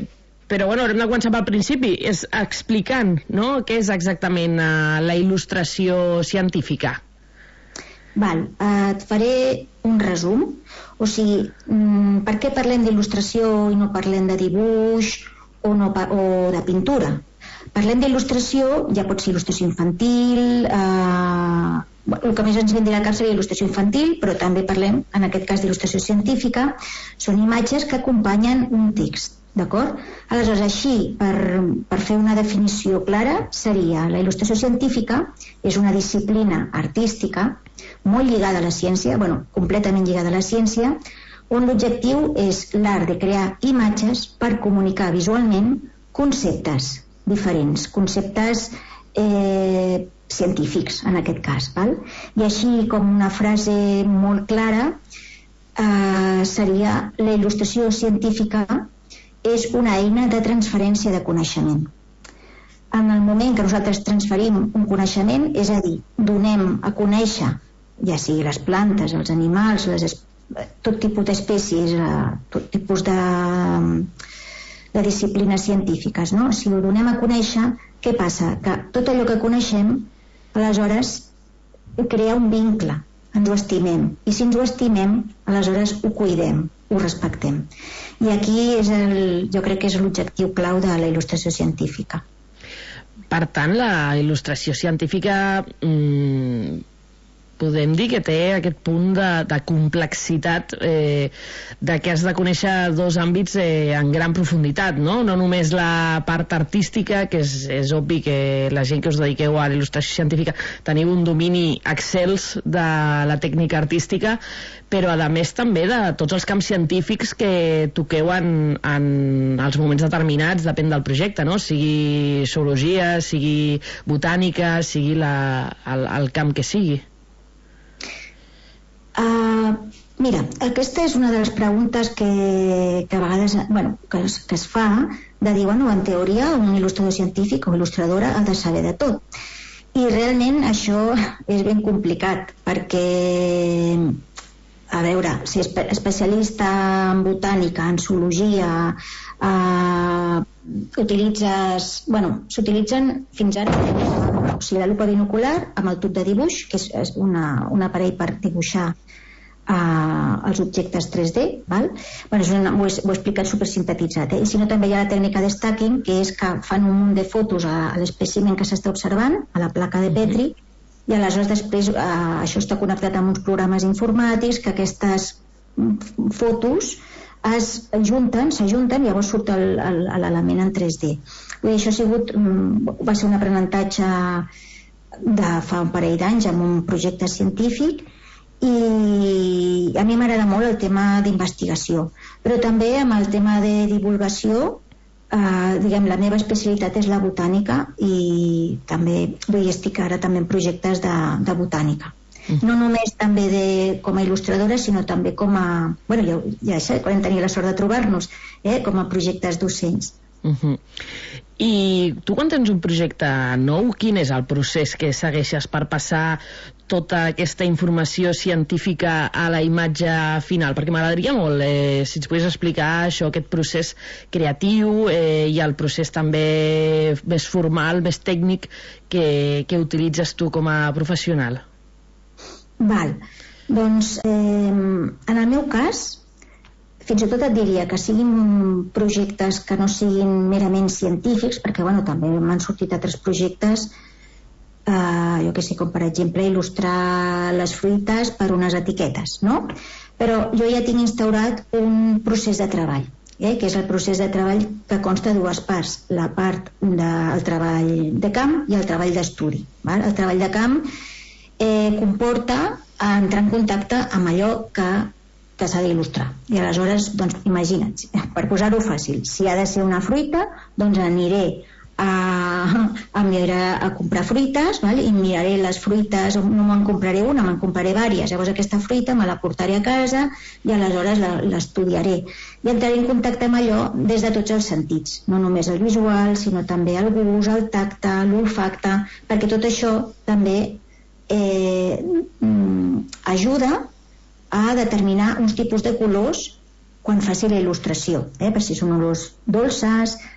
Però bueno, haurem de començar pel principi, és explicant, no?, què és exactament uh, la il·lustració científica. Val, uh, et faré un resum. O sigui, um, per què parlem d'il·lustració i no parlem de dibuix o, no, o de pintura? Parlem d'il·lustració, ja pot ser il·lustració infantil, uh, el que més ens vindrà al cap seria il·lustració infantil, però també parlem, en aquest cas, d'il·lustració científica. Són imatges que acompanyen un text. D'acord? Aleshores, així, per, per fer una definició clara, seria la il·lustració científica és una disciplina artística molt lligada a la ciència, bueno, completament lligada a la ciència, on l'objectiu és l'art de crear imatges per comunicar visualment conceptes diferents, conceptes eh, científics, en aquest cas. Val? I així, com una frase molt clara, eh, seria la il·lustració científica és una eina de transferència de coneixement. En el moment que nosaltres transferim un coneixement, és a dir, donem a conèixer, ja sigui les plantes, els animals, les, tot tipus d'espècies, tot tipus de, de disciplines científiques, no? Si ho donem a conèixer, què passa? Que tot allò que coneixem, aleshores, crea un vincle, ens ho estimem. I si ens ho estimem, aleshores ho cuidem, ho respectem. I aquí és el, jo crec que és l'objectiu clau de la il·lustració científica. Per tant, la il·lustració científica mmm, podem dir que té aquest punt de, de complexitat, eh, de que has de conèixer dos àmbits eh, en gran profunditat, no? No només la part artística, que és, és obvi que la gent que us dediqueu a la il·lustració científica teniu un domini excels de la tècnica artística, però a més també de tots els camps científics que toqueu en, en els moments determinats, depèn del projecte, no? Sigui zoologia, sigui botànica, sigui la, el, el camp que sigui. Uh, mira, aquesta és una de les preguntes que, que a vegades bueno, que, es, que es fa, de dir, bueno, en teoria un il·lustrador científic o il·lustradora ha de saber de tot, i realment això és ben complicat, perquè a veure, si és especialista en botànica, en zoologia, eh, utilitzes, bueno, s'utilitzen fins ara, o sigui, la lupa binocular amb el tub de dibuix, que és, és una, un aparell per dibuixar eh, els objectes tres D, val? Bueno, és una, ho, he, ho he explicat supersintetitzat, eh? I si no, també hi ha la tècnica de stacking, que és que fan un munt de fotos a, a l'espècimen que s'està observant, a la placa de Petri, i aleshores després eh, això està connectat amb uns programes informàtics que aquestes fotos es junten, s'ajunten i llavors surt l'element en tres D. Vull dir, això ha sigut, va ser un aprenentatge de fa un parell d'anys amb un projecte científic, i a mi m'agrada molt el tema d'investigació, però també amb el tema de divulgació. Uh, diguem, la meva especialitat és la botànica i també vull estic ara també en projectes de, de botànica, mm. no només també de, com a il·lustradora, sinó també com a, bueno, ja, ja sé, quan tenir la sort de trobar-nos, eh, com a projectes docents. Uh-huh. I tu, quan tens un projecte nou, quin és el procés que segueixes per passar tota aquesta informació científica a la imatge final? Perquè m'agradaria molt eh, si ens podies explicar això, aquest procés creatiu eh, i el procés també més formal, més tècnic que, que utilitzes tu com a professional. Val, doncs eh, en el meu cas fins i tot et diria que siguin projectes que no siguin merament científics, perquè bueno, també m'han sortit altres projectes, eh, jo que sé, com per exemple il·lustrar les fruites per unes etiquetes, no? Però jo ja tinc instaurat un procés de treball, eh, que és el procés de treball que consta de dues parts, la part del treball de camp i el treball d'estudi. El treball de camp eh, comporta entrar en contacte amb allò que que s'ha d'il·lustrar. I aleshores, doncs, imagina't, per posar-ho fàcil, si ha de ser una fruita, doncs aniré a, a, mirar, a comprar fruites, val? I miraré les fruites, no me'n compraré una, me'n compraré diverses. Llavors aquesta fruita me la portaré a casa i aleshores l'estudiaré. I entraré en contacte amb allò des de tots els sentits, no només el visual, sinó també el gust, el tacte, l'olfacte, perquè tot això també eh, ajuda a determinar uns tipus de colors quan faci la il·lustració, eh? Per si són olors dolces,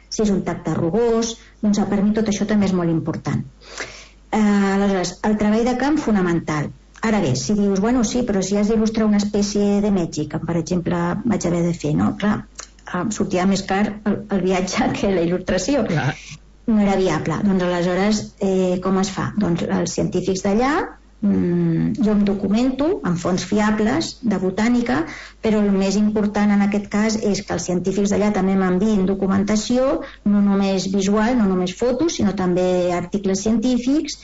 si és un tacte rugós, doncs per mi tot això també és molt important. Eh, aleshores, el treball de camp fonamental. Ara bé, si dius, bueno, sí, però si has d'il·lustrar una espècie de Mèxic, que per exemple vaig haver de fer, no? Clar, sortia més car el, el viatge que la il·lustració. Clar. No era viable. Doncs aleshores, eh, com es fa? Doncs els científics d'allà, mmm, jo em documento amb fonts fiables de botànica, però el més important en aquest cas és que els científics d'allà també m'enviïn documentació, no només visual, no només fotos, sinó també articles científics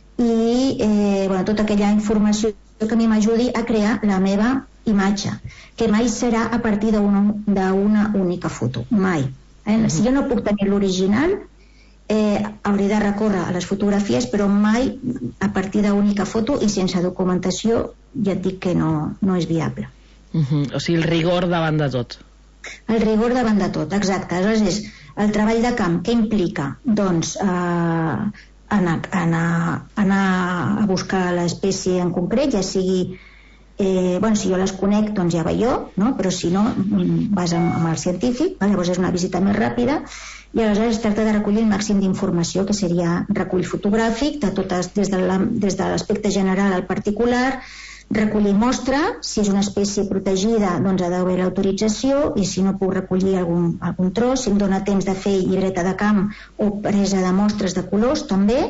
i eh, bueno, tota aquella informació que a mi m'ajudi a crear la meva imatge, que mai serà a partir d'una única foto, mai. Eh? Uh-huh. Si jo no puc tenir l'original, eh, hauré de recórrer a les fotografies, però mai a partir d'única foto i sense documentació, ja et dic que no, no és viable. Uh-huh. O sigui, el rigor davant de tot. El rigor davant de tot, exacte. Aleshores és el treball de camp, què implica? Doncs eh, anar, anar, anar a buscar l'espècie en concret, ja sigui Eh, bueno, si jo les conec, doncs ja vaig jo, no? Però si no, vas amb, amb el científic, vale? Llavors és una visita més ràpida i aleshores es tracta de recollir el màxim d'informació, que seria recull fotogràfic de totes, des de la, des de l'aspecte general al particular, recollir mostra, si és una espècie protegida doncs ha d'haver l'autorització, i si no puc recollir algun, algun tros, si em dóna temps de fer llibreta de camp o presa de mostres de colors també,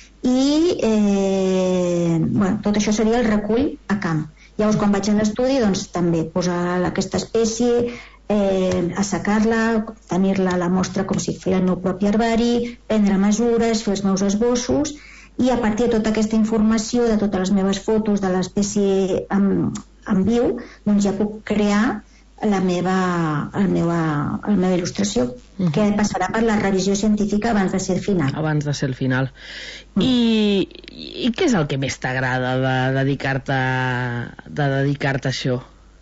i eh, bueno, tot això seria el recull a camp. Llavors, quan vaig a l'estudi, doncs també posar aquesta espècie, eh, assecar-la, tenir-la a la mostra com si fos el meu propi herbari, prendre mesures, fer els meus esbossos, i a partir de tota aquesta informació, de totes les meves fotos de l'espècie en, en viu, doncs ja puc crear la meva, la meva, la meva il·lustració, uh-huh. que passarà per la revisió científica abans de ser el final. Abans de ser el final. Mm. I, I què és el que més t'agrada de dedicar-te de dedicar-te a això?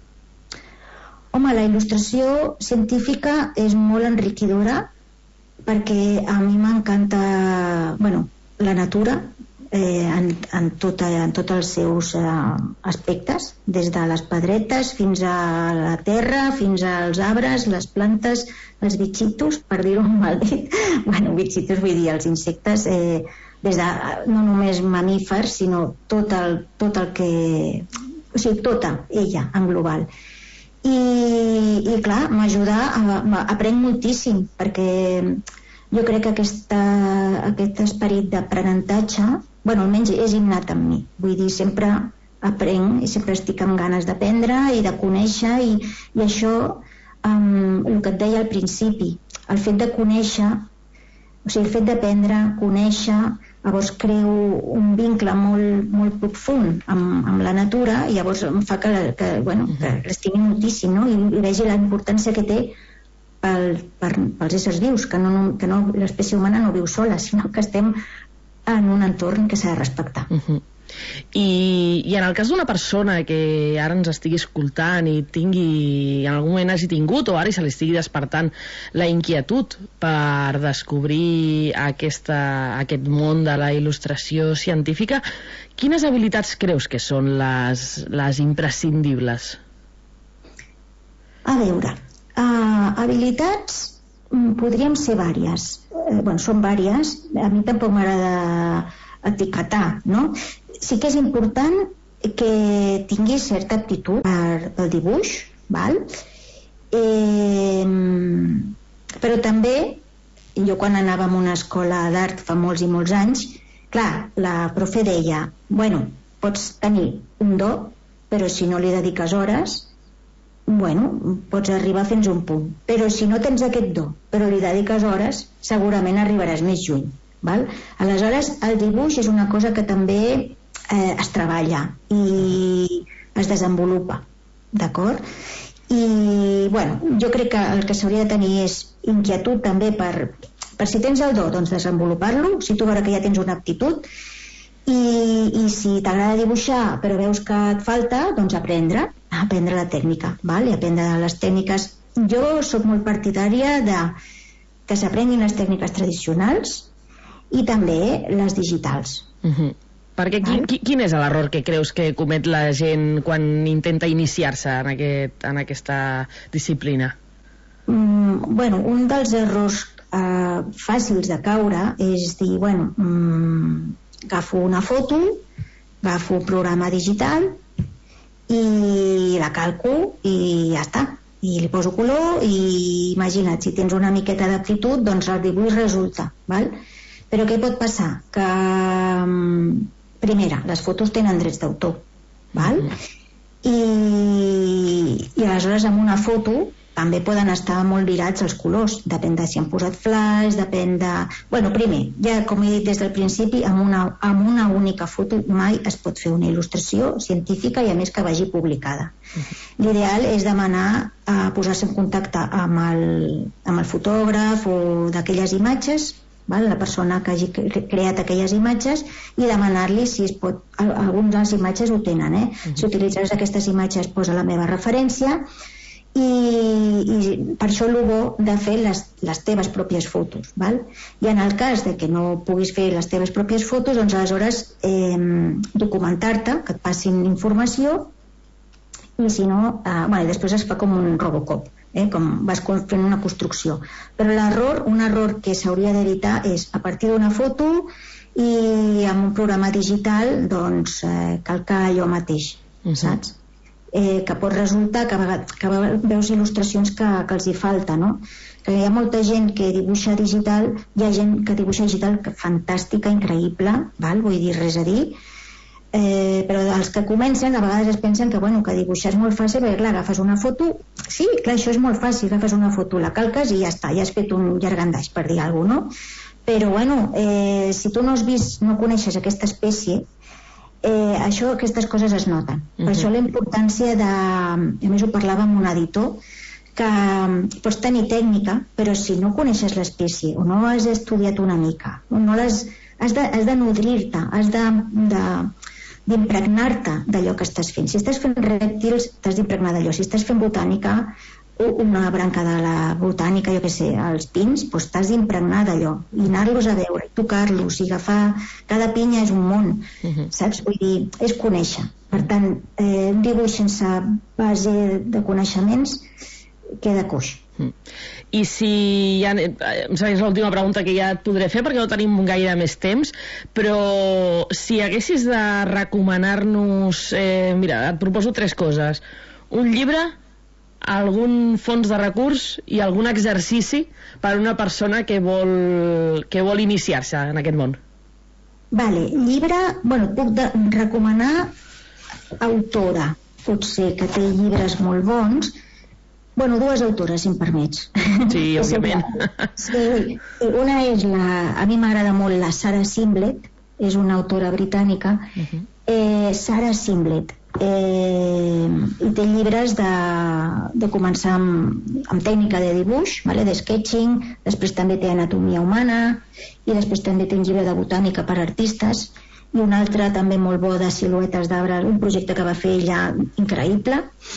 Home, la il·lustració científica és molt enriquidora perquè a mi m'encanta, bueno, la natura, Eh, en, en, tota, en tots els seus eh, aspectes, des de les pedretes fins a la terra, fins als arbres, les plantes, els bitxitos, per dir-ho mal dit, bueno, bitxitos vull dir els insectes, eh, des de no només mamífers, sinó tot el, tot el que... O sigui, tota ella, en global. I, i clar, m'ajuda, aprenc moltíssim, perquè jo crec que aquesta, aquest esperit d'aprenentatge, bueno, almenys és innat en mi, vull dir, sempre aprenc i sempre estic amb ganes d'aprendre i de conèixer, i, i això, um, el que et deia al principi, el fet de conèixer, o sigui, el fet d'aprendre, conèixer, llavors creo un vincle molt, molt profund amb, amb la natura, i llavors em fa que, que, bueno, que l'estimi moltíssim, no? I, i vegi la importància que té pel, per, pels éssers vius, que, no, que no, l'espècie humana no viu sola, sinó que estem en un entorn que s'ha de respectar. Uh-huh. I, I en el cas d'una persona que ara ens estigui escoltant i tingui, en algun moment hagi tingut o ara se li estigui despertant la inquietud per descobrir aquesta, aquest món de la il·lustració científica, quines habilitats creus que són les, les imprescindibles? A veure, uh, habilitats podríem ser vàries, eh, bueno, són vàries, a mi tampoc m'agrada etiquetar, no? Sí que és important que tinguis certa aptitud per, pel dibuix, val? Eh, però també, jo quan anava a una escola d'art fa molts i molts anys, clar, la profe deia, bueno, pots tenir un do, però si no li dediques hores, bueno, pots arribar fins a un punt, però si no tens aquest do però li dediques hores, segurament arribaràs més lluny, val? Aleshores el dibuix és una cosa que també eh, es treballa i es desenvolupa, d'acord? I bueno, jo crec que el que s'hauria de tenir és inquietud també per, per si tens el do, doncs desenvolupar-lo, si tu veure que ja tens una aptitud, i, i si t'agrada dibuixar però veus que et falta, doncs aprendre aprendre la tècnica, val? I aprendre les tècniques. Jo sóc molt partidària de que s'aprenguin les tècniques tradicionals i també les digitals. Uh-huh. Perquè quin, quin és l'error que creus que comet la gent quan intenta iniciar-se en, aquest, en aquesta disciplina? Mm, bueno, un dels errors eh, fàcils de caure és dir, bueno, mmm, agafo una foto, agafo un programa digital i la calco i ja està, i li poso color i imagina't, si tens una miqueta d'aptitud, doncs el dibuix resulta, val? Però què pot passar? Que primera, les fotos tenen drets d'autor, val? I, i aleshores amb una foto també poden estar molt virats els colors, depèn de si han posat flash, depèn de... Bueno, primer, ja com he dit des del principi, amb una, amb una única foto mai es pot fer una il·lustració científica i a més que vagi publicada. L'ideal és demanar a posar-se en contacte amb el, amb el fotògraf o d'aquelles imatges, val? La persona que hagi creat aquelles imatges, i demanar-li si es pot... Algunes de les imatges ho tenen, eh? Si utilitzes aquestes imatges, posa la meva referència, i, i per això el bo de fer les, les teves pròpies fotos, val? I en el cas de que no puguis fer les teves pròpies fotos, doncs aleshores eh, documentar-te, que et passin informació, i si no, eh, bueno, després es fa com un Robocop, eh, com vas fent una construcció. Però l'error, un error que s'hauria d'evitar és a partir d'una foto i amb un programa digital doncs eh, calcar allò mateix, uh-huh. saps? Eh, que pot resultar que, que veus il·lustracions que, que els hi falta, no? Que hi ha molta gent que dibuixa digital, hi ha gent que dibuixa digital que fantàstica, increïble, val? Vull dir, res a dir, eh, però els que comencen a vegades es pensen que, bueno, que dibuixar és molt fàcil, perquè clar, agafes una foto, sí, clar, això és molt fàcil, agafes una foto, la calques i ja està, ja has fet un llargandaix, per dir alguna cosa, no? Però bueno, eh, si tu no has vist, no coneixes aquesta espècie, Eh, això, aquestes coses es noten. Uh-huh. Per això la importància de... A més ho parlava amb un editor, que pots tenir tècnica, però si no coneixes l'espècie o no has estudiat una mica, o no l'has, has de, has de nodrir-te, has de, de, d'impregnar-te d'allò que estàs fent. Si estàs fent rèptils, t'has d'impregnar d'allò. Si estàs fent botànica, una branca de la botànica, jo què sé, els pins, doncs t'has d'impregnar d'allò i anar-los a veure, tocar-los i agafar... Cada pinya és un món, uh-huh. saps? Vull dir, és conèixer. Per tant, eh, un dibuix sense base de coneixements queda coix. Mm. I si ja, em sembla que és l'última pregunta que ja et podré fer perquè no tenim gaire més temps, però si haguessis de recomanar-nos, eh, mira, et proposo tres coses: un llibre, algun fons de recurs i algun exercici per a una persona que vol, que vol iniciar-se en aquest món. Vale, llibre, bueno, puc de, recomanar autora, potser, que té llibres molt bons. Bueno, dues autores, si em permets. Sí, òbviament. Sí, una és la... A mi m'agrada molt la Sarah Simblett, és una autora britànica. Uh-huh. eh, Sarah Simblett. Eh, i té llibres de, de començar amb, amb tècnica de dibuix, vale? De sketching, després també té anatomia humana i després també té un llibre de botànica per artistes i un altre també molt bo de siluetes d'arbres, un projecte que va fer ella increïble.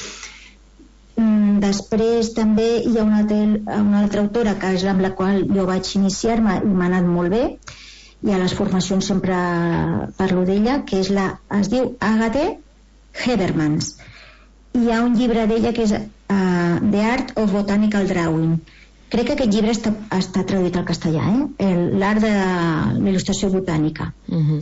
Mm, després també hi ha una altra, una altra autora que és amb la qual jo vaig iniciar-me i m'ha anat molt bé, i a les formacions sempre parlo d'ella, que és la, es diu Agathe Hebermans. Hi ha un llibre d'ella que és uh, The Art of Botanical Drawing. Crec que aquest llibre està, està traduït al castellà, eh? L'art de l'il·lustració botànica. Uh-huh.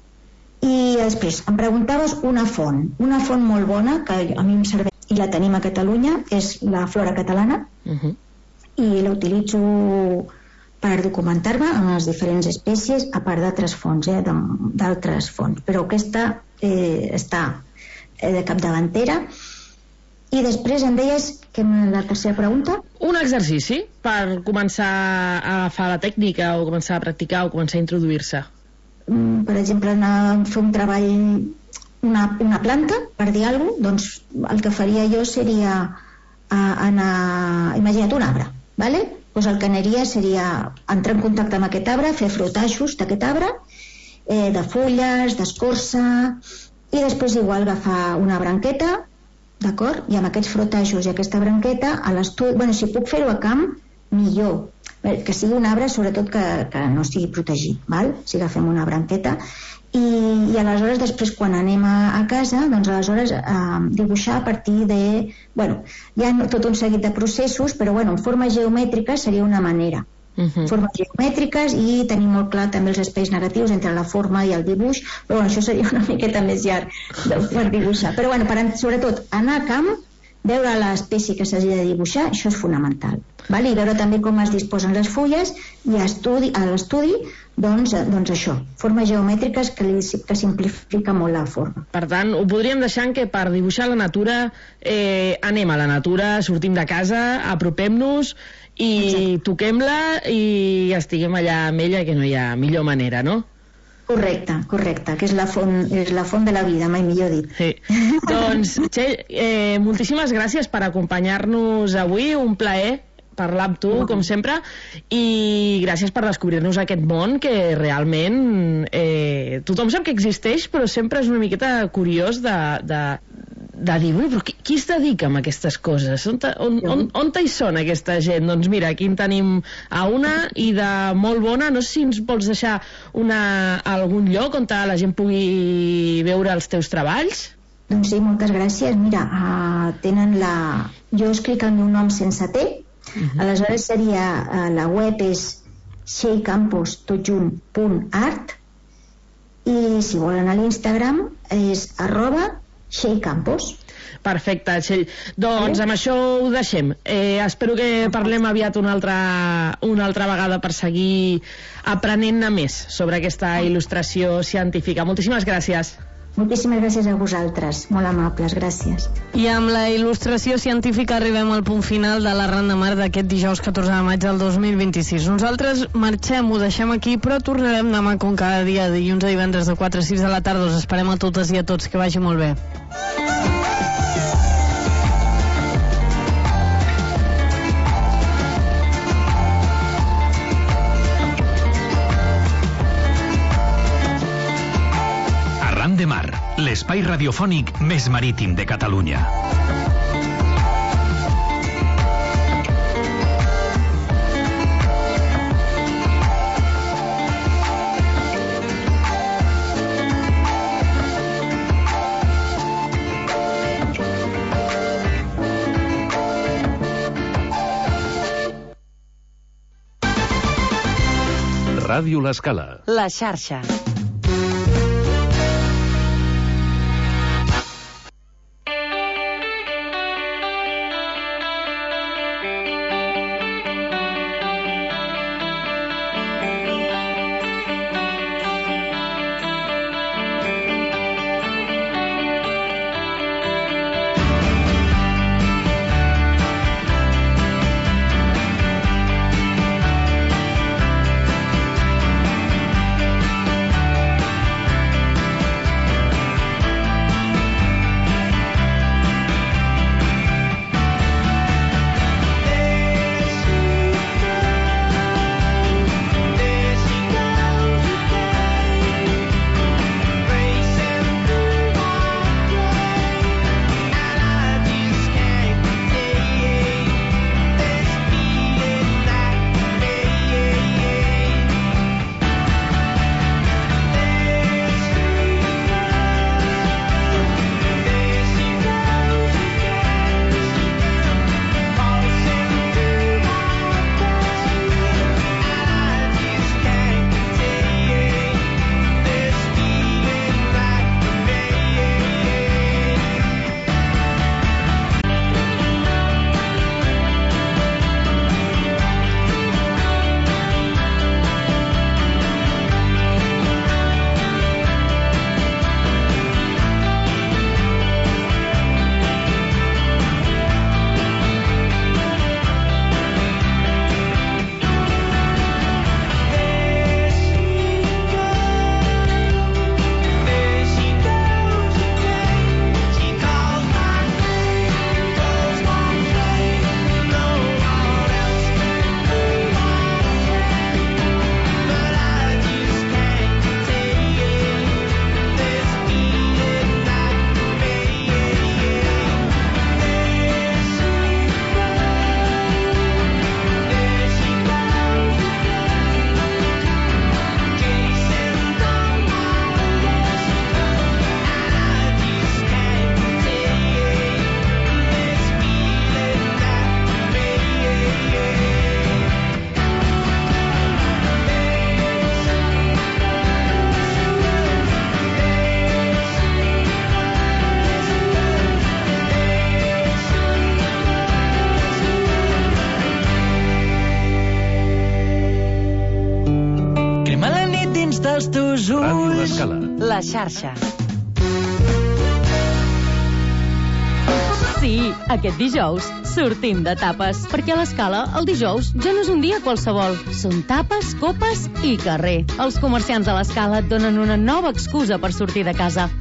I després em preguntaves una font, una font molt bona que a mi em serveix i la tenim a Catalunya, és la Flora Catalana. Uh-huh. I la utilitzo per documentar-me en les diferents espècies, a part d'altres fonts, eh? d'altres fonts, però aquesta eh, està de capdavantera. I després em deies que la tercera pregunta, un exercici per començar a agafar la tècnica o començar a practicar o començar a introduir-se. mm, per exemple, anar a fer un treball, una, una planta, per dir alguna cosa, doncs el que faria jo seria uh, anar, imagina't un arbre, vale? Doncs el que aniria seria entrar en contacte amb aquest arbre, fer frotaixos d'aquest arbre, eh, de fulles, d'escorça, i després igual agafar una branqueta, d'acord? I amb aquests frotaixos i aquesta branqueta a l'estudi, bueno, si puc fer-ho a camp millor, que sigui un arbre sobretot que, que no estigui protegit, val? Si agafem una branqueta i, i aleshores després quan anem a, a casa, doncs aleshores eh, dibuixar a partir de, bueno, hi ha tot un seguit de processos, però bueno, en forma geomètrica seria una manera, Uh-huh. Formes geomètriques, i tenir molt clar també els espais negatius entre la forma i el dibuix, però bueno, això seria una miqueta més llarg per dibuixar. Però bueno, per, sobretot anar a camp, veure l'espècie que s'hagi de dibuixar, això és fonamental. Vale? I veure també com es disposen les fulles, i estudi, a l'estudi doncs, doncs això, formes geomètriques que, li, que simplifica molt la forma. Per tant, ho podríem deixar en que per dibuixar la natura eh, anem a la natura, sortim de casa, apropem-nos i toquem-la i estiguem allà amb ella, que no hi ha millor manera, no? Correcte, correcte, que és la font, és la font de la vida, mai millor dit. Sí. Doncs, Txell, eh, moltíssimes gràcies per acompanyar-nos avui, un plaer parlar amb tu, com sempre, i gràcies per descobrir-nos aquest món que realment eh, tothom sap que existeix, però sempre és una miqueta curiós de, de, de dir, però qui, qui es dedica a aquestes coses? On, on, on, on hi són aquesta gent? Doncs mira, aquí en tenim a una, i de molt bona. No sé si ens vols deixar una, algun lloc on la gent pugui veure els teus treballs? Doncs sí, moltes gràcies. Mira, uh, tenen la... Jo escric el meu nom sense T. Uh-huh. Aleshores seria, uh, la web és xeicampos tot junt punt art, i si volen a l'Instagram és arroba xeicampos. Perfecte, Txell. Doncs amb això ho deixem. Eh, espero que parlem aviat una altra, una altra vegada per seguir aprenent-ne més sobre aquesta il·lustració científica. Moltíssimes gràcies. Moltíssimes gràcies a vosaltres, molt amables, gràcies. I amb la il·lustració científica arribem al punt final de l'Arran de Mar d'aquest dijous catorze de maig del dos mil vint-i-sis. Nosaltres marxem, ho deixem aquí, però tornarem demà com cada dia, dilluns a divendres de quatre a sis de la tarda. Us esperem a totes i a tots, que vagi molt bé. De Mar, l'espai radiofònic més marítim de Catalunya. Ràdio L'Escala. La xarxa. teus ulls. Ràdio L'Escala. La xarxa. Sí, aquest dijous sortim de tapes, perquè a l'Escala el dijous ja no és un dia qualsevol. Són tapes, copes i carrer. Els comerciants de l'Escala et donen una nova excusa per sortir de casa.